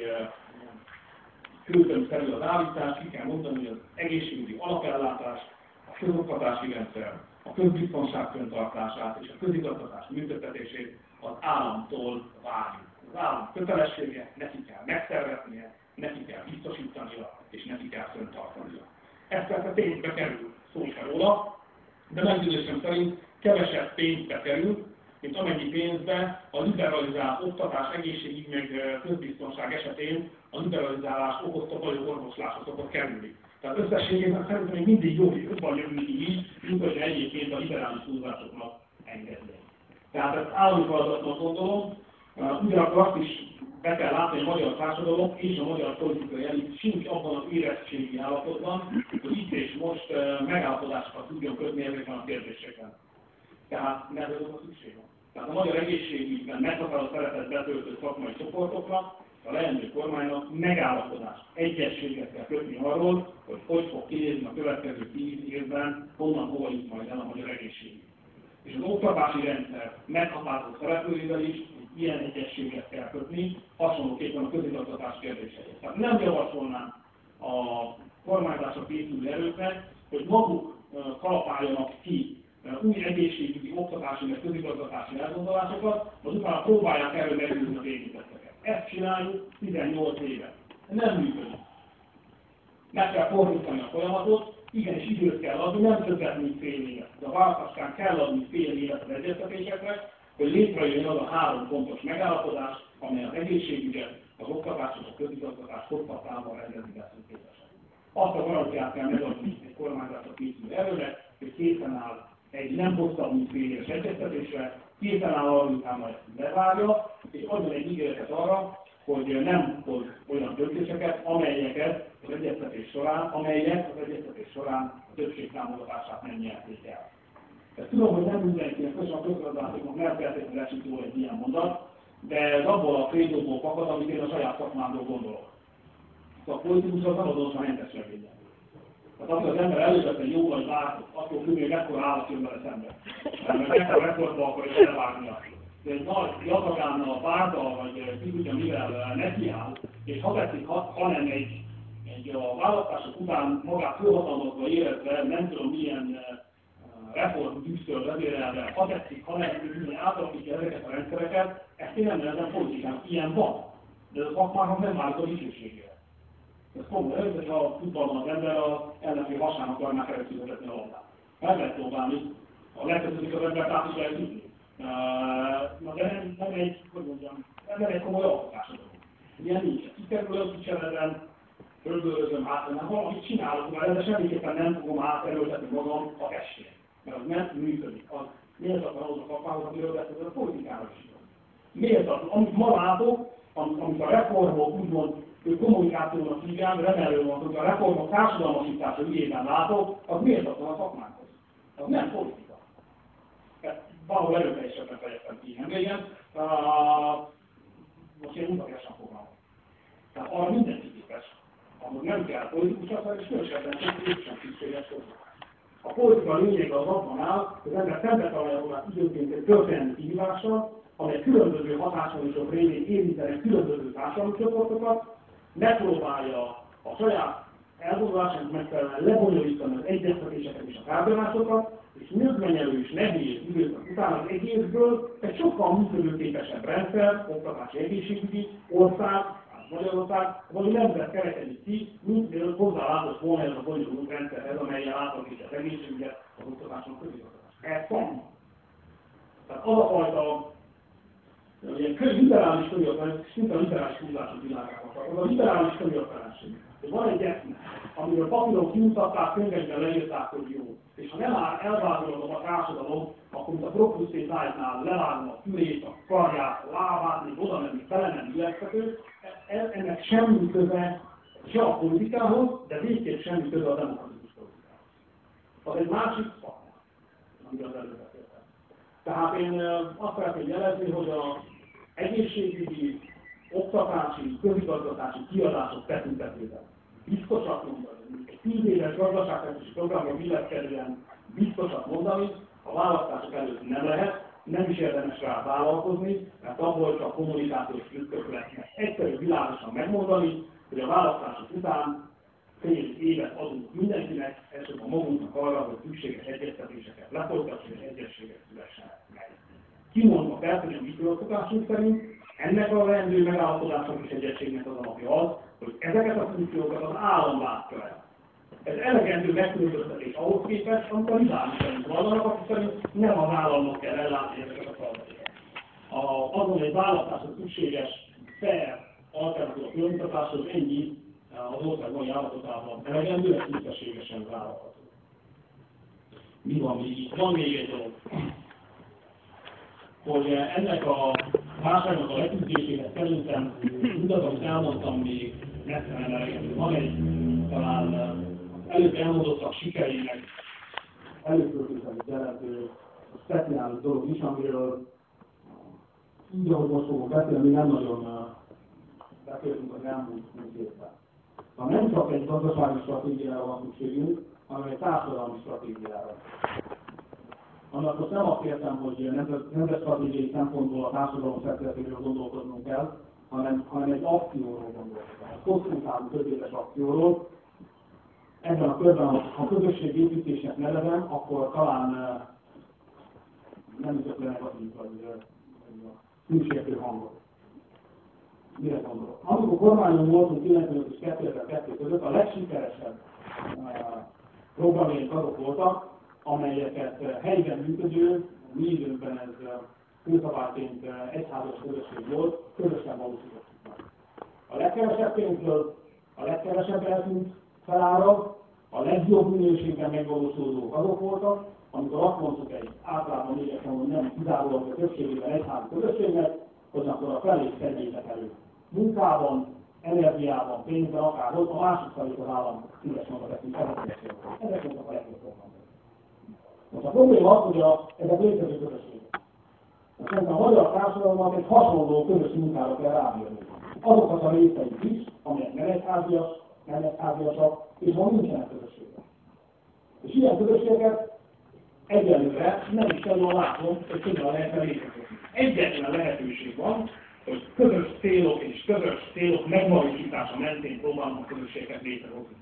különböző kerül az állítás, ki kell mondani, hogy az egészségügyi alapellátás, a közoktatási rendszer, a közbiztonság fenntartását és a közigazgatás működtetését az államtól várjuk. Az állam kötelessége, neki kell megszerveznie, neki kell biztosítania, és neki kell fenntartania. Ez persze pénzbe kerül, szó se róla, de meggyőződésem szerint kevesebb pénzbe kerül, mint amennyi pénzbe a liberalizált oktatás, egészségügy meg közbiztonság esetén a liberalizálás okozta bajok orvoslásra szokott kerülni. Tehát összességében szerintem még mindig jobban jövünk így, mint hogy egyébként a liberális túlzásoknak engedni. Tehát ezt állami feladatnak gondolom, ugyanakkor azt is be kell látni, hogy a magyar társadalom és a magyar politikai elit sincs abban az érettségi állapotban, hogy itt és most megállapodásokat tudjon kötni ezekben a kérdésekben. Tehát nevezők a szükség van. Tehát a magyar egészségügyben meghatározó szerepet betöltő szakmai csoportoknak, a leendő kormánynak megállapodást, egyességet kell kötni arról, hogy fog kinézni a következő 10 évben, honnan hova jut majd el a magyar egészségügy. És az oktatási rendszer meghatározó szereplőivel is ilyen egyességet kell kötni, hasonlóképpen a közigazgatás kérdéseihez. Tehát nem javasolnám a kormányzásra készülő erőknek, hogy maguk kalapáljanak ki új egészségügyi, oktatási és közigazgatási elgondolásokat, az utána próbálják erről meggyőzni az érintetteket. Ezt csináljuk 18 éve. Nem működik. Meg kell fordítani a folyamatot, igenis időt kell adni, nem többet, mint fél évet. De a választásán kell adni fél évet az egyeztetésekre, hogy létrejön az a 3 fontos megállapodás, amely az egészségügyet, az oktatást és a közigazgatást hosszabb távon rendezni leszünk képesek. Azt a garanciát kell megadni egy kormányzásra készülő erőnek, hogy készen áll egy nem hosszabb, mint fél éves egyeztetésre, készen áll arra, hogy utána ezt levárja, és adjon egy ígéretet arra, hogy nem hoz olyan döntéseket, amelyek az egyeztetés során a többség támogatását nem nyerték el. Ezt tudom, hogy nem mindenkinek, közben a közgazdászoknak nem feltétlenül esik jól egy ilyen mondat, de ez abból a fénydobból fakad, amit én a saját szakmámról gondolok. A politikus az nem azonos a hentes legényen. Tehát amikor az ember elővett egy jó vagy látot, attól függ, hogy mekkora állat jön vele szembe. Mert mekkora rekordba akarja elvágni azt. De egy nagy jatagánnal, bárdal, vagy ki tudja mivel nekiáll, és ha tetszik, hanem egy a választások után magát fölhatalmazva érezve, nem tudom milyen reformdűsztől vezérelve, ha tetszik, ha nem milyen átalakítja ezeket a rendszereket, ezt én nem nevezem politikának, ilyen van. De ez a szakmának nem válik a dicsőségére. Ez komoly, hogy ha futballban az ember az ellenfél hasán akarná keresztül vezetni a labdát. Meg lehet próbálni, a legközelebbi az embert át is lehet jutni. De nem egy komoly alkotás. Ilyen nincs. Kikerülök, kicserezem, földőrözöm, átvenem, valamit csinálok, mert ezzel semmiképpen nem fogom áterőltetni magam a testén. Mert az nem működik. Az méltatlan ahhoz a szakmához, amiről beszél, a politikára is van. Méltatlan, amit ma látok, amit a reformok úgymond kommunikációnak hívják, remélem, hogy a reformok társadalmasítása ügyében látok, az méltatlan a szakmánkhoz. Az nem politika. Ezt valahol erőteljesebben fejeztem ki ilyen régen. Most én udvariasan fogalmazom. Tehát arra mindenki képes. Ahhoz nem kell politikusnak, és különösebben sem szükséges hozzá. A politika lényege az abban áll, hogy az ember szembe találja magát időnként egy történelmi kihívással, amely különböző hatásmódosok révén érintenek különböző társadalmi csoportokat, megpróbálja a saját elgondolásának megfelelően lebonyolítani az egyeztetéseket és a tárgyalásokat, és nyögvenyelő és nehéz időszak után az egészből egy sokkal működőképesebb rendszer, oktatási egészségügyi ország, Magyarország, vagy nemzet kerekedik ki, mint mielőtt hozzálátott volna ez a bonyolult rendszerhez, amelyen átalakítja az egészségügyet, az oktatásnak közigazgatást. Ez van. Tehát az a fajta ilyen liberális körülöttelenség, szinte a liberális húzású világában van. Az a liberális körülöttelenség, hogy van egy eszme, amiről papíron kimutatták, könyvekben leírták, hogy jó. És ha nem áll elvágolodom a társadalom, akkor mint a Prokuszé tájnál levágom a fülét, a karját, a lábát, még oda menni, belemenni illethető, ennek semmi köze se a politikához, de végképp semmi köze a demokratikus politikához. Az egy másik szakma, amiről az előbb beszéltem. Tehát én azt szeretném jelezni, hogy az egészségügyi, oktatási, közigazgatási kiadások tekintetében biztosak mondani, egy 10 éves gazdaságfejlesztési programra illeszkedően biztosak mondani, a választások előtt nem lehet, nem is érdemes rá vállalkozni, mert abból csak kommunikációs trükkök lesznek. Egyszerű világosan megmondani, hogy a választások után fél évet adunk mindenkinek, elsősorban magunknak arra, hogy szükséges egyeztetéseket lefolytassuk és egyességek szülessenek meg. Kimondva fel, hogy a mi közoktatásunk szerint ennek a leendő megállapodásnak és egyességnek az alapja az, hogy ezeket a funkciókat az állam látja el. Ez elegendő megkülönböztetés ahhoz képest, amit a liberális szerint vallanak, akik szerint nem az államnak kell ellátni ezeket a feladatokat. Azon, hogy egy választásra szükséges fair alternatív a különmutatáshoz ennyi az ország mai állapotában elegendő, ez tisztességesen vállalható. Mi van még itt? Van még egy dolog, hogy ennek a válságnak a leküzdéséhez szerintem mindaz, amit elmondtam, még messze nem elegendő. Van egy talán előbb elmondottak sikerének előföltételét jelentő speciális dolog is, amiről így, ahogy most fogok beszélni, nem nagyon beszéltünk az elmúlt 20 évben. Nem csak egy gazdasági stratégiára van szükségünk, hanem egy társadalmi stratégiára. Annak most nem azt értem, hogy nemzetstratégiai szempontból a társadalom szerkezetéről gondolkodnunk kell, hanem egy akcióról gondolkodunk. Egy hosszú távú közéves akcióról. Ebben a körben, ha közösségépítésnek nevezem, akkor talán nem ütök le negatív vagy külsértő hangot. Mire gondolok? Amikor kormányon voltunk 95 és 2002 között, a legsikeresebb programjaink azok voltak, amelyeket helyben működő, mi időnkben ez főszabályként egyházas közösség volt, közösen valósítottuk meg. A legkevesebb pénzből, a legkevesebb eltűnt felárak, a legjobb minőségben megvalósulók azok voltak, amikor azt mondtuk egy általában még egyszer mondom, nem kizárólag a többségében egyházi közösségnek, hogy akkor a felét szedjétek elő. Munkában, energiában, pénzben, akárhol, a másik felét az állam szíves maga nekünk, ezek voltak a legjobb programok. Most a probléma az, hogy ezek létező közösségek. Szerintem a magyar társadalomnak egy hasonló közös munkára kell rábírni. Azokat a részeit is, amelyek nem egyháziasak, és ma nincsenek közösségek. És ilyen közösségeket egyelőre nem is nagyon látom, hogy hogyan lehetne létrehozni. Egyetlen lehetőség van, hogy közös célok és közös célok megvalósítása mentén próbálunk a közösségeket létrehozni.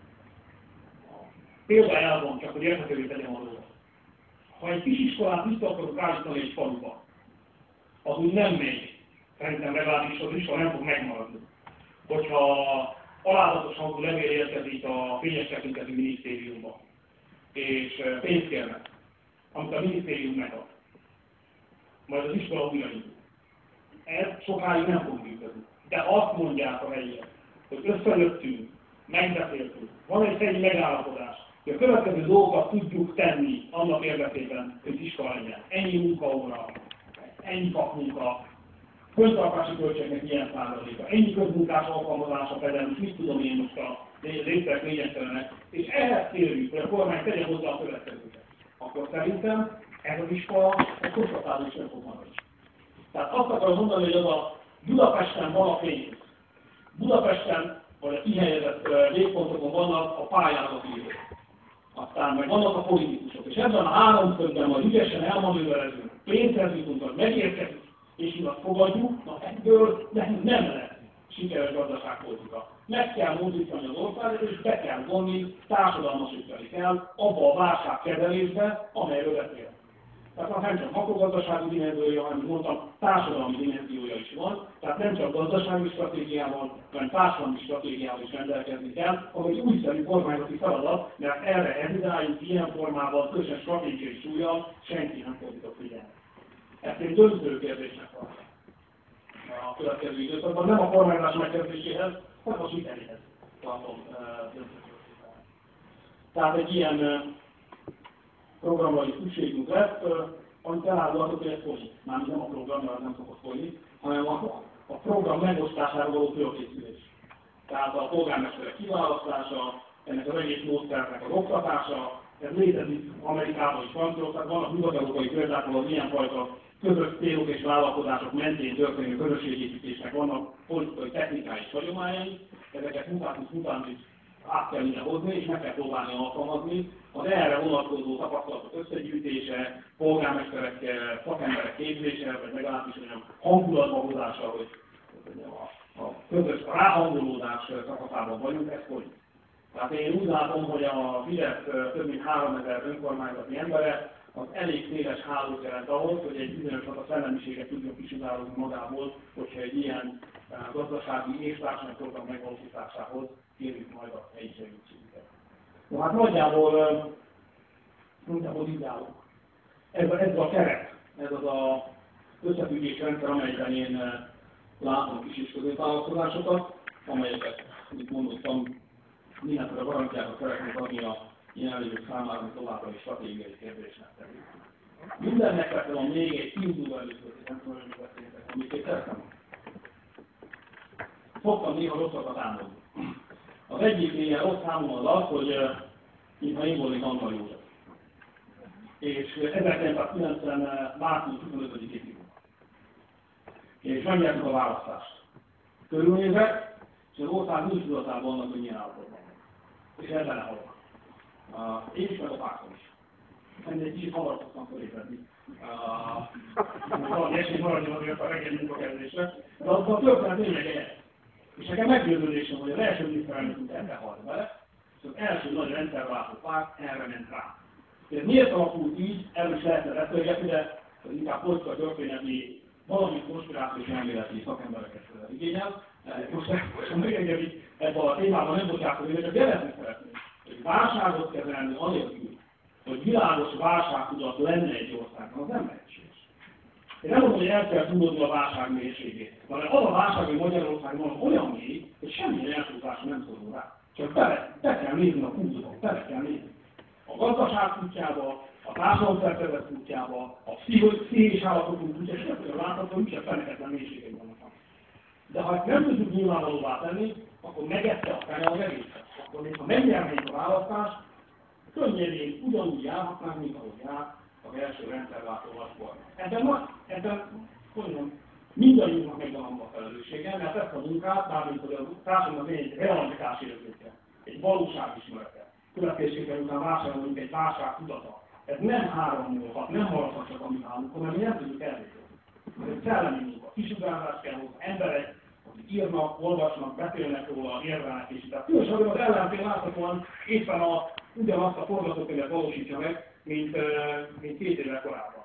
Példájában csak, hogy érthetővé tegyem a dolgot. Ha egy kisiskolát vissza akarok állítani egy faluba, az úgy nem megy. Szerintem legalábbis az iskola nem fog megmaradni. Hogyha alázatos hangú levél érkezik a fényes tekintetű minisztériumba, és pénzt kérnek, amit a minisztérium megad. Majd az iskola újra indul. Ez sokáig nem fog működni. De azt mondják a helyiek, hogy összejöttünk, megbeszéltünk, van egy helyi megállapodás, hogy a következő dolgokat tudjuk tenni annak érdekében, hogy iskola legyen. Ennyi munkaóra, ennyi szakmunka, köztartási költségnek ilyen százaléka, ennyi közmunkás alkalmazása például, mit tudom én most a részek lényegtelenek, és ehhez kérjük, hogy a kormány tegye hozzá a következőket. Akkor szerintem ez az iskola egy köztartásban sem fog maradni. Tehát azt akarom mondani, hogy az a Budapesten van a pénz. Budapesten, vagy a kihelyezett végpontokon vannak a pályázati idők. aztán meg vannak a politikusok, és ebben a háromszögben majd ügyesen elmanőverezünk, pénzhez jutunk, megérkezünk, és mi azt fogadjuk, na ebből nekünk nem lesz sikeres gazdaságpolitika. Meg kell mozdítani az országot, és be kell vonni, társadalmasítani kell abba a válságkezelésbe, amelyről beszélünk. Tehát nem csak makrogazdasági dimenziója, hanem mondtam, társadalmi dimenziója is van, tehát nem csak gazdasági stratégiával, hanem társadalmi stratégiával is rendelkezni kell, ami egy újszerű kormányzati feladat, mert erre idáig ilyen formában, közösen stratégiai súllyal senki nem fordított figyelmet. Ezt én döntő kérdésnek tartom a következő időszakban, nem a kormányzás megkezdéséhez, hanem a sikeréhez tartom döntő kérdésnek. Tehát egy ilyen programra is szükségünk lesz, amit elárulhatok, hogy ez folyik. Mármint nem a program, mert nem szokott folyni, hanem a program megosztására való fölkészülés. Tehát a polgármesterek kiválasztása, ennek az egész módszernek az oktatása, ez létezik Amerikában és Franciaországban, vannak nyugat-európai példák, ahol ilyenfajta közös célok és vállalkozások mentén történő közösségépítésnek vannak politikai technikai hagyományai, ezeket mutatis át kell ide hozni, és meg kell próbálni alkalmazni. Az erre vonatkozó tapasztalatok összegyűjtése, polgármesterek, szakemberek képzése, vagy legalábbis olyan hangulatba hozása, hogy a közös ráhangolódás szakaszában vagyunk, ez folyik. Tehát én úgy látom, hogy a Fidesz több mint 3000 önkormányzati embere az elég széles hálót jelent ahhoz, hogy egy bizonyos a szellemiséget tudjon kisugározni magából, hogyha egy ilyen gazdasági és társadalmi program megvalósításához kérjük majd a helyi segítségüket. No, hát nagyjából így állunk. Ez a keret, ez az az összefüggésrendszer, amelyben én látom kis és középvállalkozásokat, amelyeket, mint mondottam, mindenféle garanciákat szeretnék adni a jelenlévők számára, hogy továbbra is stratégiai kérdésnek terül. Mindennek vettem van még egy kiinduló először, nem tudom, hogy beszéltek, amit én szeretem. Szoktam néha rosszakat álmodni. Az egyik ilyen rossz álmom az, hogy mintha én volnék Antal József. És 1990. március 25-ig írunk. És megnyertük a választást. Körülnézek, és az ország nincs tudatában annak, hogy milyen állapotban van. És ebben lehalok. Én is, meg a pártom is. Ennél egy kicsit hamarabb tudtam fölépedni. Valami esély maradjon azért a reggeli munkakezdésre. De az a történet lényege ez. És nekem meggyőződésem, hogy az első miniszterelnökünk ebbe halt bele, és az első nagy rendszerváltó párt erre ment rá. Ez miért alakult így, erről is lehetne beszélgetni, de ez inkább politika történeti, valami konspirációs elméleti szakembereket igényel. Most megengedik ebben a témában nem bocsátkozni, de csak jelezni szeretném, hogy válságot kezelni anélkül, hogy világos válságtudat lenne egy országban, az nem lehetséges. Én nem mondom, hogy el kell tudni a válság mélységét, hanem az a válság, hogy Magyarországon olyan mély, hogy semmilyen elfutásra nem szorul rá. Csak be kell nézni a kulcsba, bele kell nézni. A gazdaság kutyába, a társadalomszerkezet kutyába, a pszichés állapotunk kutyába, és többször látható, hogy úgyse feneketlen mélységek vannak. De ha ezt nem tudjuk nyilvánvalóvá tenni, akkor megette a fene az egészet. Akkor még ha megnyernénk a választást, könnyedén ugyanúgy járhatnánk, mint ahogy jár az első rendszerváltó vaskormány. Ebben mondom, mindannyiunknak megvan a felelőssége, mert ezt a munkát, mármint hogy a társadalomnak egy realitás érzéke, egy valóságismerete, következésében után vásárolunk egy válságtudata. Ez nem három-hat, nem maradhat csak amit állunk, hanem mi nem tudjuk elvégezni. Ez egy szellemi munka, kisugárzást kell hozni, emberek, akik írnak, olvasnak, beszélnek róla, érvelnek és tehát különösen az ellenfél láthatóan éppen ugyanazt a forgatókönyvet valósítja meg, mint 2 évvel korábban.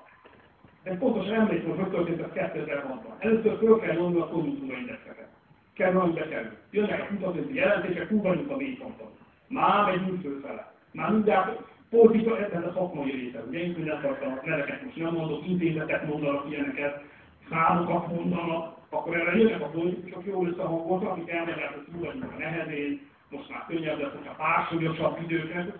De pontosan emlékszem, hogy történt ez 2006-ban. Először föl kell nyomni a konjunktúraindexeket. Kell amibe kerül. Jönnek a kutatói jelentések, túl vagyunk a mélyponton. Már megyünk fölfele. Már mindjárt politika, ez a szakmai része. Ugye én mindenfajta neveket most nem mondok, intézetek mondanak ilyeneket, számokat mondanak, akkor erre jönnek a politikusok jól összehangoltak, akik elmondják, hogy túl vagyunk a nehezén, most már könnyebb lesz, hogyha pársolyosabb időket.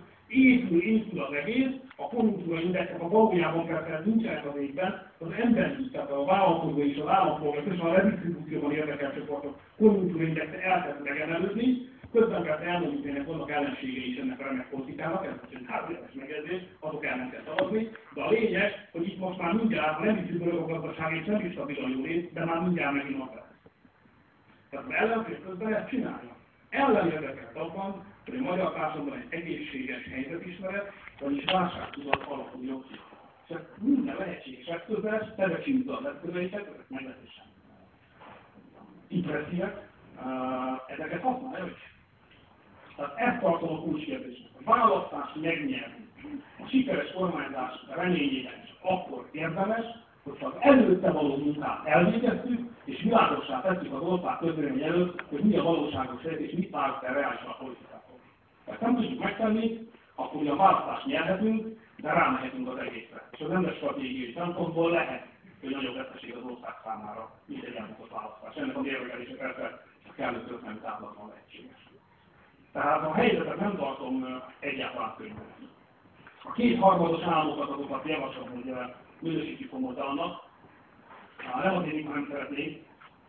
Épül az egész, a konjunktúraindexek a valójában persze nincsenek az égben, az emberi, tehát a vállalkozó és az állampolgár, és a redistribúcióban érdekelt csoportok konjunktúraindexe elkezd megemelődni, közben persze elmondjuk, hogy ennek vannak ellenségei is ennek a remek politikának, ez egy hátrányos megjegyzés, azok ellen kell szavazni, de a lényeg, hogy itt most már mindjárt, ha nem is üdvözlök a gazdaság, és nem is stabil a jólét, de már mindjárt megint az lesz. Tehát az ellenfél közben ezt csinálja. Ellen érdekelt abban, hogy a magyar társadalomban egy egészséges helyzetismeret, vagyis válságtudat alakuljon ki. És minden lehetséges eszközzel, tevetségünkkel eszközeiket, meglehetősen impresszívek, ezeket használja is. Tehát ezt tartom a kulcskérdésnek. A választást megnyerni, a sikeres kormányzás reményében is akkor érdemes, hogyha az előtte való munkát elvégeztük, és világossá tettük az ország közvélemény előtt, hogy mi a valóságos helyzet, és mit várunk el reálisan a politikától. Ezt nem tudjuk megtenni, akkor ugyan választást nyerhetünk, de rámehetünk az egészre. És az rendes stratégiai szempontból lehet, hogy nagyobb veszteség az ország számára, mint egy elbukott választás. Ennek a mérlegelése persze csak kellő történelmi távlatban lehetséges. Tehát a helyzetet nem tartom egyáltalán könyvben. A kétharmados államokat azokat javaslom, hogy minősítjük komolytalannak. Nem azért, mint nem szeretnék.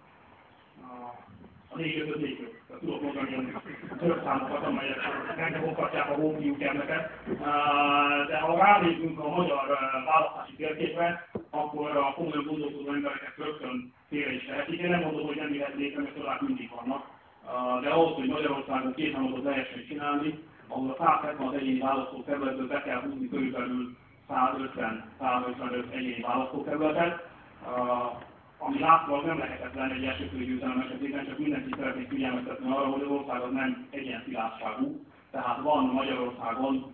A 4-5-5 légkör. Tudok mondani olyan törtészámokat, amelyek megdoboghatják a hófiúkermeket. De ha ránézünk a magyar választási térképre, akkor a komolyan gondolkodó embereket rögtön félre is tehetik. Én nem mondom, hogy nem jöhet létre, mert csodák mindig vannak. De ahhoz, hogy Magyarországon kétharmadot lehessen csinálni, ahol a 170 az egyéni választókerületből be kell húzni körülbelül 150-155 egyéni választókerületet, ami látszólag nem lehetetlen egy elsőkörű győzelem esetében, csak mindenki szeretnék figyelmeztetni arra, hogy az ország az nem egyen szilárdságú, tehát van Magyarországon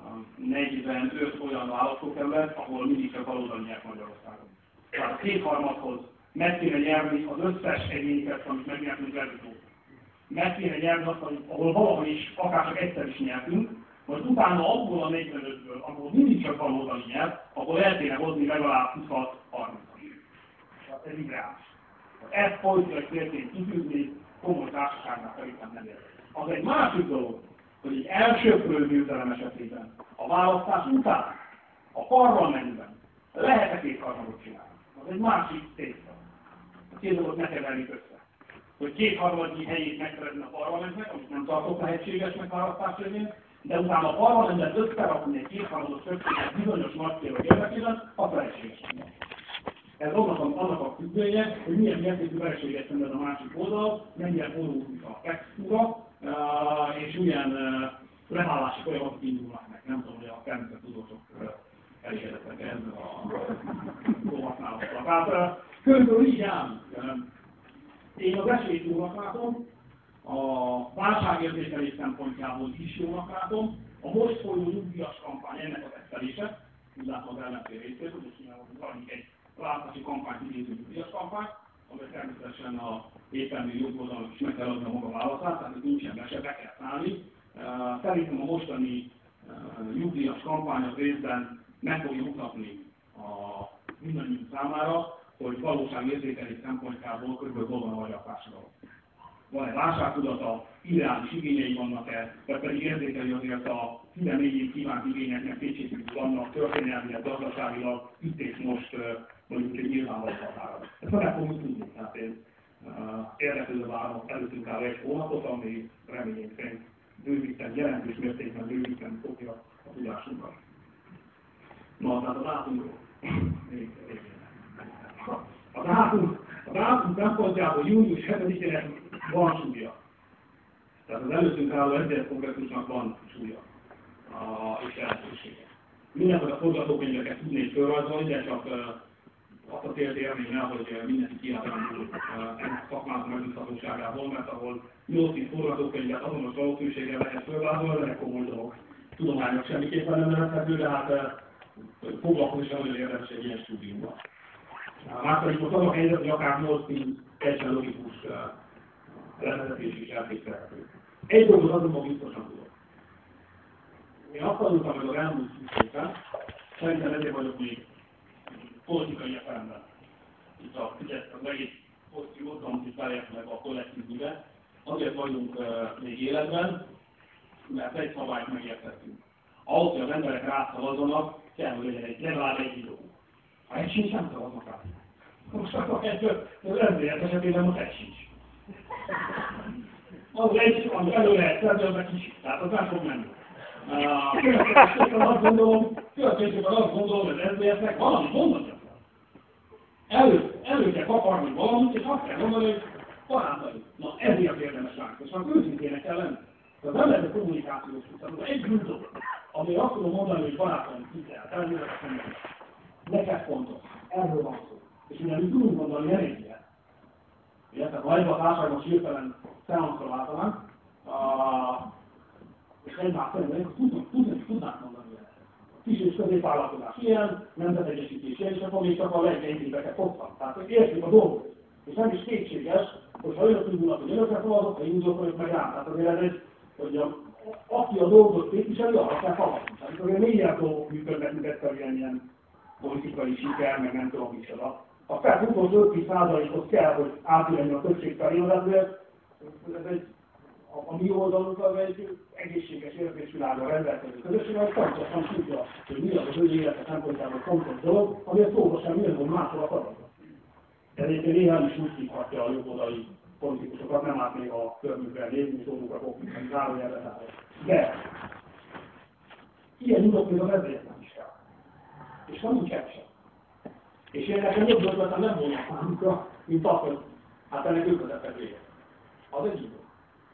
45 olyan választókerület, ahol mindig csak baloldali nyert Magyarországon. Tehát a kétharmadhoz meg kéne nyerni az összes egyéniket, amit megnyertünk legutóbb. Meg kéne nyerni azt, ahol valahol is, akár csak egyszer is nyertünk, vagy utána abból a 45-ből, ahol mindig csak baloldali nyert, ahol el kéne hozni legalább 20-30-at. Tehát ez így reális. Ezt politikai célként kitűzni, komoly társaságnak szerintem nem érdekel. Az egy másik dolog, hogy egy elsőkörű győzelem esetében, a választás után, a parlamentben lehet-e kétharmadot csinálni. Az egy másik tészta. A két dolgot ne keverjük össze. Hogy kétharmadnyi helyét megszerezni a parlamentnek, amit nem tartok lehetségesnek választás végén, de utána a parlamentben összerakni egy kétharmados többséget bizonyos nagy célok érdekében, az lehetséges. Ez annak a függvénye, hogy milyen mértékű vereséget szenved a másik oldal, mennyire forródik a textúra, és milyen leválási folyamatok indulnak meg. Nem tudom, hogy a természettudósok elégedettek ezzel a szóhasználattal. Tehát körülbelül így állunk. Én az esélyt jónak látom, a válságérzékelés szempontjából is jónak látom, a most folyó nyugdíjas kampány ennek a tesztelése, úgy látom az ellenfél részéről, hogy csinálunk valamik egy választási kampányt idéző nyugdíjas kampány, amely természetesen a éppen jobb oldalnak is meg kell adni a maga válaszát, tehát ez nincsen mese, be kell szállni. Szerintem a mostani nyugdíjas kampány az részben meg fogja mutatni a mindannyiunk számára, hogy valóságérzékelés szempontjából körülbelül hol van a magyar társadalom. Van-e válságtudata, ideális igényei vannak-e, vagy pedig érzékeli azért a szíve mélyén kívánt igényeknek kétségük vannak történelmileg, gazdaságilag, itt és most mondjuk egy nyilvánvaló határa. Ezt meg fogjuk tudni, tehát én érdeklődve várom előttünk áll egy hónapot, ami reményünk szerint bővíteni, jelentős mértékben bővíteni fogja a tudásunkat. Na, tehát a dátumról. A dátum szempontjából június 7-ének van súlya. Tehát az előttünk álló ezért kongresszusnak van súlya és jelentősége. Mindenféle forgatókönyveket tudnék fölrajzolni, de csak azt a célt érném el, hogy mindenki kiállítani ennek szakmának megbízhatóságából, mert ahol 8-10 forgatókönyvet azonos valószínűséggel lehet fölvázolni, ez komoly dolog. Tudományok semmiképpen nem nevezhető, de hát foglalkozni sem nagyon érdemes egy ilyen stúdiumban. Másrészt most az a helyzet, hogy akár 8-10 teljesen logikus levezetés is elképzelhető. Egy dolgot azonban biztosan tudok. Én azt tanultam meg az elmúlt 20 évben, szerintem ezért vagyok még politikai értelemben. Itt az egész hosszú otthon is belépnek a kollektív ügybe. Azért vagyunk még életben, mert egy szabályt megértettünk. Ahhoz, hogy az emberek rászavazzanak, kell, hogy legyen legalább egy videó. Ha egy sincs, nem szavaznak rá. Most akkor az emberek esetében most egy sincs. Az egy, ami elő lehet tenni, az meg kicsit. Tehát az nem fog menni. Következésében azt gondolom, hogy az SZDSZ-nek valamit mondani kell. Elő kell kaparni valamit, és azt kell mondani, hogy barátaim, na ezért érdemes ránk, és már őszintének kell lenni. Tehát nem lehet a kommunikációs viszont. Egy dolog, ami azt tudom mondani, hogy barátom, hitel, természetesen nem. Neked fontos. Erről van szó. És ugye mi tudunk mondani, nem egy ilyen. Ugye, tehát ha egyben a társadalmat hirtelen szeanszra váltanánk, és egymás szerint, akkor tudnánk mondani ilyen. Kis és középvállalkozás ilyen, nemzetegyesítés ilyen, és akkor még csak a legegyébeket hoztam. Tehát értjük a dolgot. És nem is kétséges, hogy ha önök indulnak, hogy önökre szavazok, ha indulok, hogy meg rám. Tehát azért ez egy, hogy aki a dolgot képviseli, arra kell szavazni. Tehát azért mélyebb dolgok működnek, mint egyszerűen ilyen politikai siker, meg nem tudom micsoda. A felutolsó 5-10%-hoz kell, hogy átjönni a többség felé, de ez egy, a mi oldalunkon egy egészséges érzésvilággal rendelkező közösség, hogy pontosan tudja, hogy mi az az ő élete szempontjából fontos dolog, amiért szóval sem jön, hogy máshol a szavazat. Ez egyébként néha is úgy hívhatja a jobboldali politikusokat, nem árt még a körmükben nézni, és orrukra kopni, hanem zárójelben állni. De ilyen indok még az ezért nem is kell. És ha nincs egy sem. És én nekem jobb ötletem nem volna számukra, mint az, hogy hát ennek ötletet vége. Az egy indok.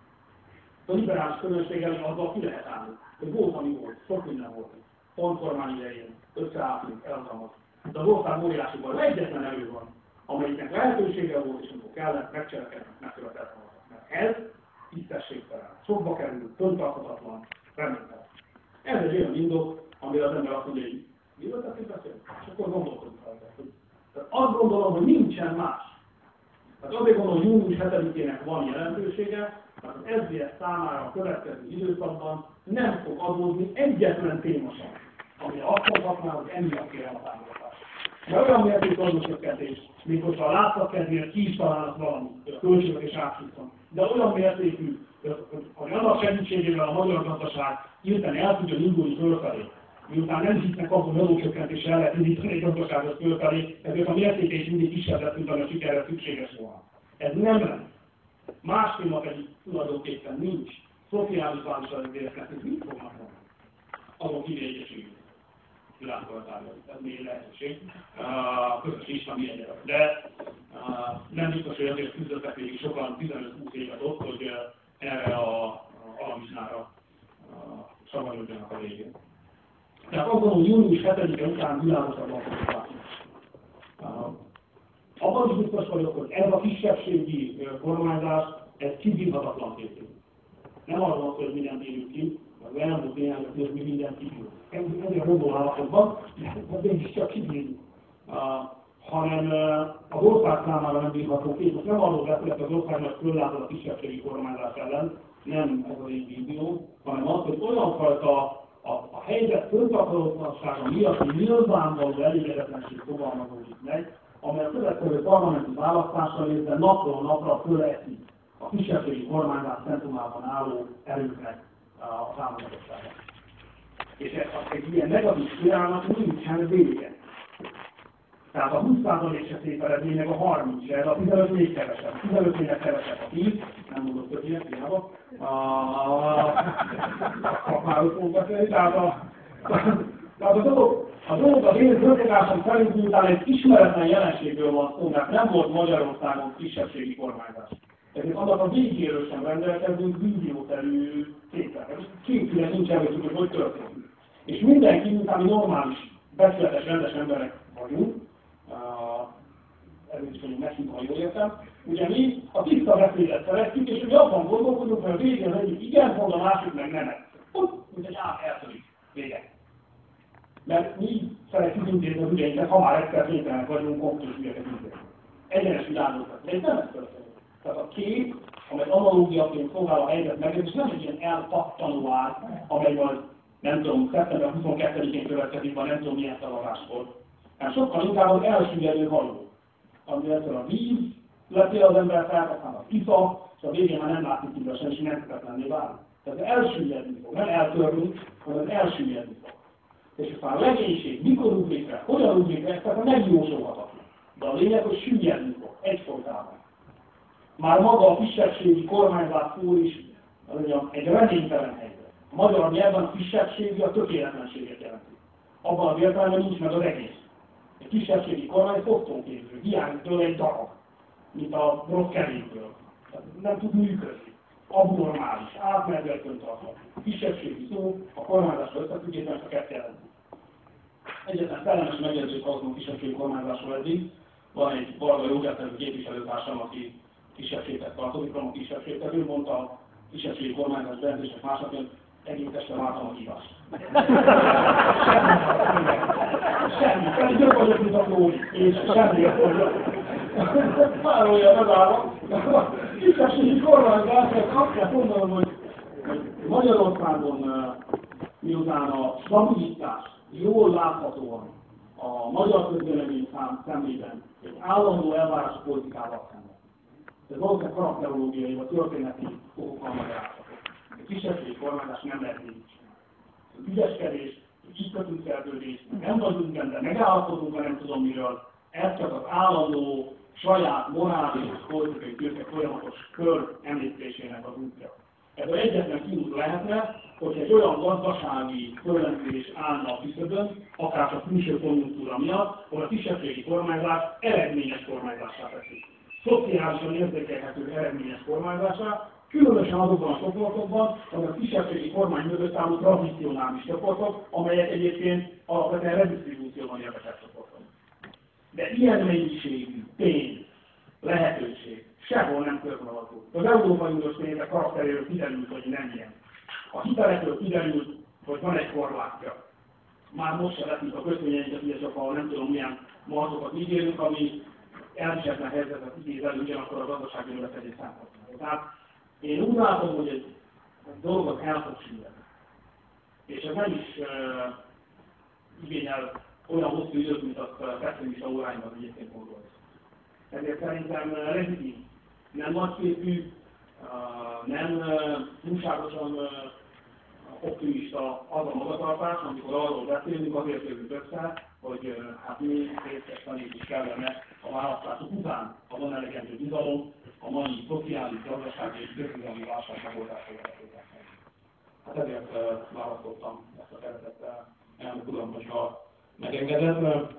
A liberális közönséggel azzal ki lehet állni. Hogy volt, ami volt, sok minden volt. Pontkormány idején, összeálltunk, elazalmat. De az ország óriásiban egyetlen erő van, amelyiknek lehetősége volt, és amikor kellett, megcselekednek, megkövetett volna. Mert ez tisztességtelen, sokba kerül, föntarthatatlan, reménytelen. Ez egy olyan indok, amire az ember azt mondja, hogy miről teszik beszélni? És akkor gondolkodunk rá. Tehát azt gondolom, hogy nincsen más. Tehát azért gondolom, hogy június 7-ének van jelentősége, mert az SZDSZ számára a következő időszakban nem fog adódni egyetlen téma sem, amire azt mondhatná, hogy emiatt kérem a támogatást. Mert olyan mértékű adócsökkentés, mint hogyha a látszat kedvéért ki is találnak valamit, a költségvetés átszítom. De olyan mértékű, hogy annak segítségével a magyar gazdaság hirtelen el tudja indulni fölfelé, miután nem hisznek abban, hogy adócsökkentéssel el lehet indítani egy gazdaságot fölfelé, ezért a mértéke is mindig kisebb lett, mint ami a sikerre szükséges volna. Ez nem lesz. Más téma pedig tulajdonképpen nincs. Szociális válság érkeznek, mit fognak mondani? Azon kivégyességük. Világkortárgyal. Ez még lehetőség. Közös islami egyre. De nem biztos, hogy azért küzdöttek még sokan 15-20 évet ott, hogy erre a alamizsnára savanyodjanak a végén. Tehát azt gondolom, hogy június 7-e után világosabban fogok látni. Abban is biztos vagyok, hogy ez a kisebbségi kormányzás, ez kibírhatatlan képű. Nem arról van szó, hogy mindent írjuk ki, az elmúlt néhány hogy mi mindent kibírjuk. Ezért mondó állapotban, de mégis csak kibírjuk. Hanem az ország számára nem bírható kép. Most nem arról beszélek, az országnak föllátod a kisebbségi kormányzás ellen, nem ez az én vízió, hanem az, hogy olyan fajta a helyzet föntarthatatlansága miatt nyilvánvaló elégedetlenség fogalmazódik meg, amely a következő parlamenti választással nézve napról napra föleszi a kisebbségi kormányzás centrumában álló erőknek a támogatottságát. És egy ilyen negatív spirálnak nincsen vége. Tehát a 20% se szép eredmény, meg a 30 se, ez a 15 még kevesebb. 15-nél kevesebb a 10, nem mondok többnyek, hiába. Szakmáról fogunk beszélni, tehát a dolog az én történásom szerint, miután egy ismeretlen jelenségről van szó, mert nem volt Magyarországon kisebbségi kormányzás. Ezért annak a végéről sem rendelkezünk víziószerű képen. Kétféle nincs előttük, hogy történik. És mindenki, miután mi normális, becsületes, rendes emberek vagyunk, ezért is vagyunk nekünk, ha jól értem, ugye mi a tiszta beszédet szeretjük, és mi abban gondolkodunk, hogy a végén az egyik igen mond, a másik meg nemet. Mint egy eltörik. Vége. Mert mi szeretjük intézni az ügyeinket, ha már egyszer kénytelenek vagyunk konfliktus ügyeket intézni. Egyenes világokat. De ez nem ez történik. Tehát a kép, amely analógiaként szolgál a helyzet meg, és nem egy ilyen elpattanó áll, amely majd, nem tudom, szeptember 22-én következik, vagy nem tudom milyen szavazáskor. Hát sokkal inkább az elsüllyedő hajó, ami egyszer a víz, leti az ember fel, aztán az iszap, és a végén már nem látszik ügyesen, és menthetetlenné válik. Tehát elsüllyedni fog, nem eltörni, hanem az elsüllyedni fog. És aztán a legénység, mikor ugrik fel, hogyan ugrik fel, tehát megjósolhatatlan. De a lényeg, hogy süllyedni fog, egyfolytában. Már maga a kisebbségi kormányzás szó is egy reménytelen helyzet. A magyar nyelven a kisebbségi a tökéletlenséget jelenti. Abban az értelemben nincs meg az egész. Egy kisebbségi kormány fosztóképző, hiányzik tőle egy darab, mint a rossz kerékből. Nem tud működni. abnormális, átmenetben tartható kisebbségi szó a kormányzásra összefüggésben csak ezt jelenti. Egyetlen kellemes megjegyzést hallottunk kisebbségi kormányzásról eddig. Van egy Varga József képviselőtársam, aki kisebbséghez tartozik, a kisebbséghez. Ő mondta a kisebbségi kormányzás bejelentések másnapján, egész este vártam a hívást. Semmi. Pedig jobb vagyok, mint a Flóri, és semmi vagyok. Várója megállok. Kisebbségi kormányzás, azt kell mondanom, hogy Magyarországon miután a stabilitás jól láthatóan a magyar közvélemény szemében egy állandó elvárású politikával szemben. Ez valószínűleg karakterológiai vagy történeti okokkal magyarázható. A kisebbségi kormányzás nem lehet így csinálni. Ügyeskedés, így kötünk szerződést, nem vagyunk benne, megállapodunk, ha nem tudom miről, ez csak az állandó, saját, morális, politikai tőke folyamatos kör említésének az útja. Ez az egyetlen kiút lehetne, hogy egy olyan gazdasági föllentés állna a küszöbön, akár csak külső konjunktúra miatt, hogy a kisebbségi kormányzás eredményes kormányzássá teszik. Szociálisan érzékelhető eredményes kormányzásá, különösen azokban a csoportokban, amelyek a kisebbségi kormány mögött álló tradicionális csoportok, amelyek egyébként alapvetően redistribúcióban érdekes csoportok. De ilyen mennyiségű pénz, lehetőség sehol nem körvonalazó. Az Európai Uniós pénzek karakteréről kiderült, hogy nem ilyen. A hitelekről kiderült, hogy van egy korlátja. Már most se veszik a kötvényeinket, ugye csak a nem tudom milyen marzokat ígérünk, ami elviselhetlen helyzetet idéz elő, ugyanakkor a gazdasági növekedés szempontjából. Tehát én úgy látom, hogy egy dolgot el fog süllyedni. És ez nem is igényel olyan hosszú időt, mint azt pessimista óráimban egyébként gondolni. Ezért szerintem legitim, nem nagyképű, nem túlságosan optimista az a magatartás, amikor arról beszélünk, azért jövünk össze, hogy hát mi részesíteni is kellene a választások után, ha van elegendő bizalom, a mai szociális, gazdasági és közbizalmi válság megoldása érdekében. Hát ezért választottam ezt a keretet, elnök uram, hogyha megengedett,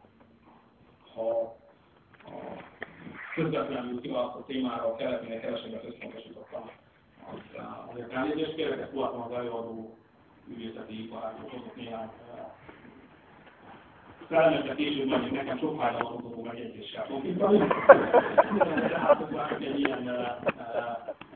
ha a közvetlenül kiválasztott témára a kelletének kevesebbet összpontosítottam. Azért elnézést kérek, ezt látom az előadó ügyészeti iparágról hozott néhány felelőttek később, hogy nekem sok fájdalmat okozó megjegyzéssel fog itt. Tehát egy ilyen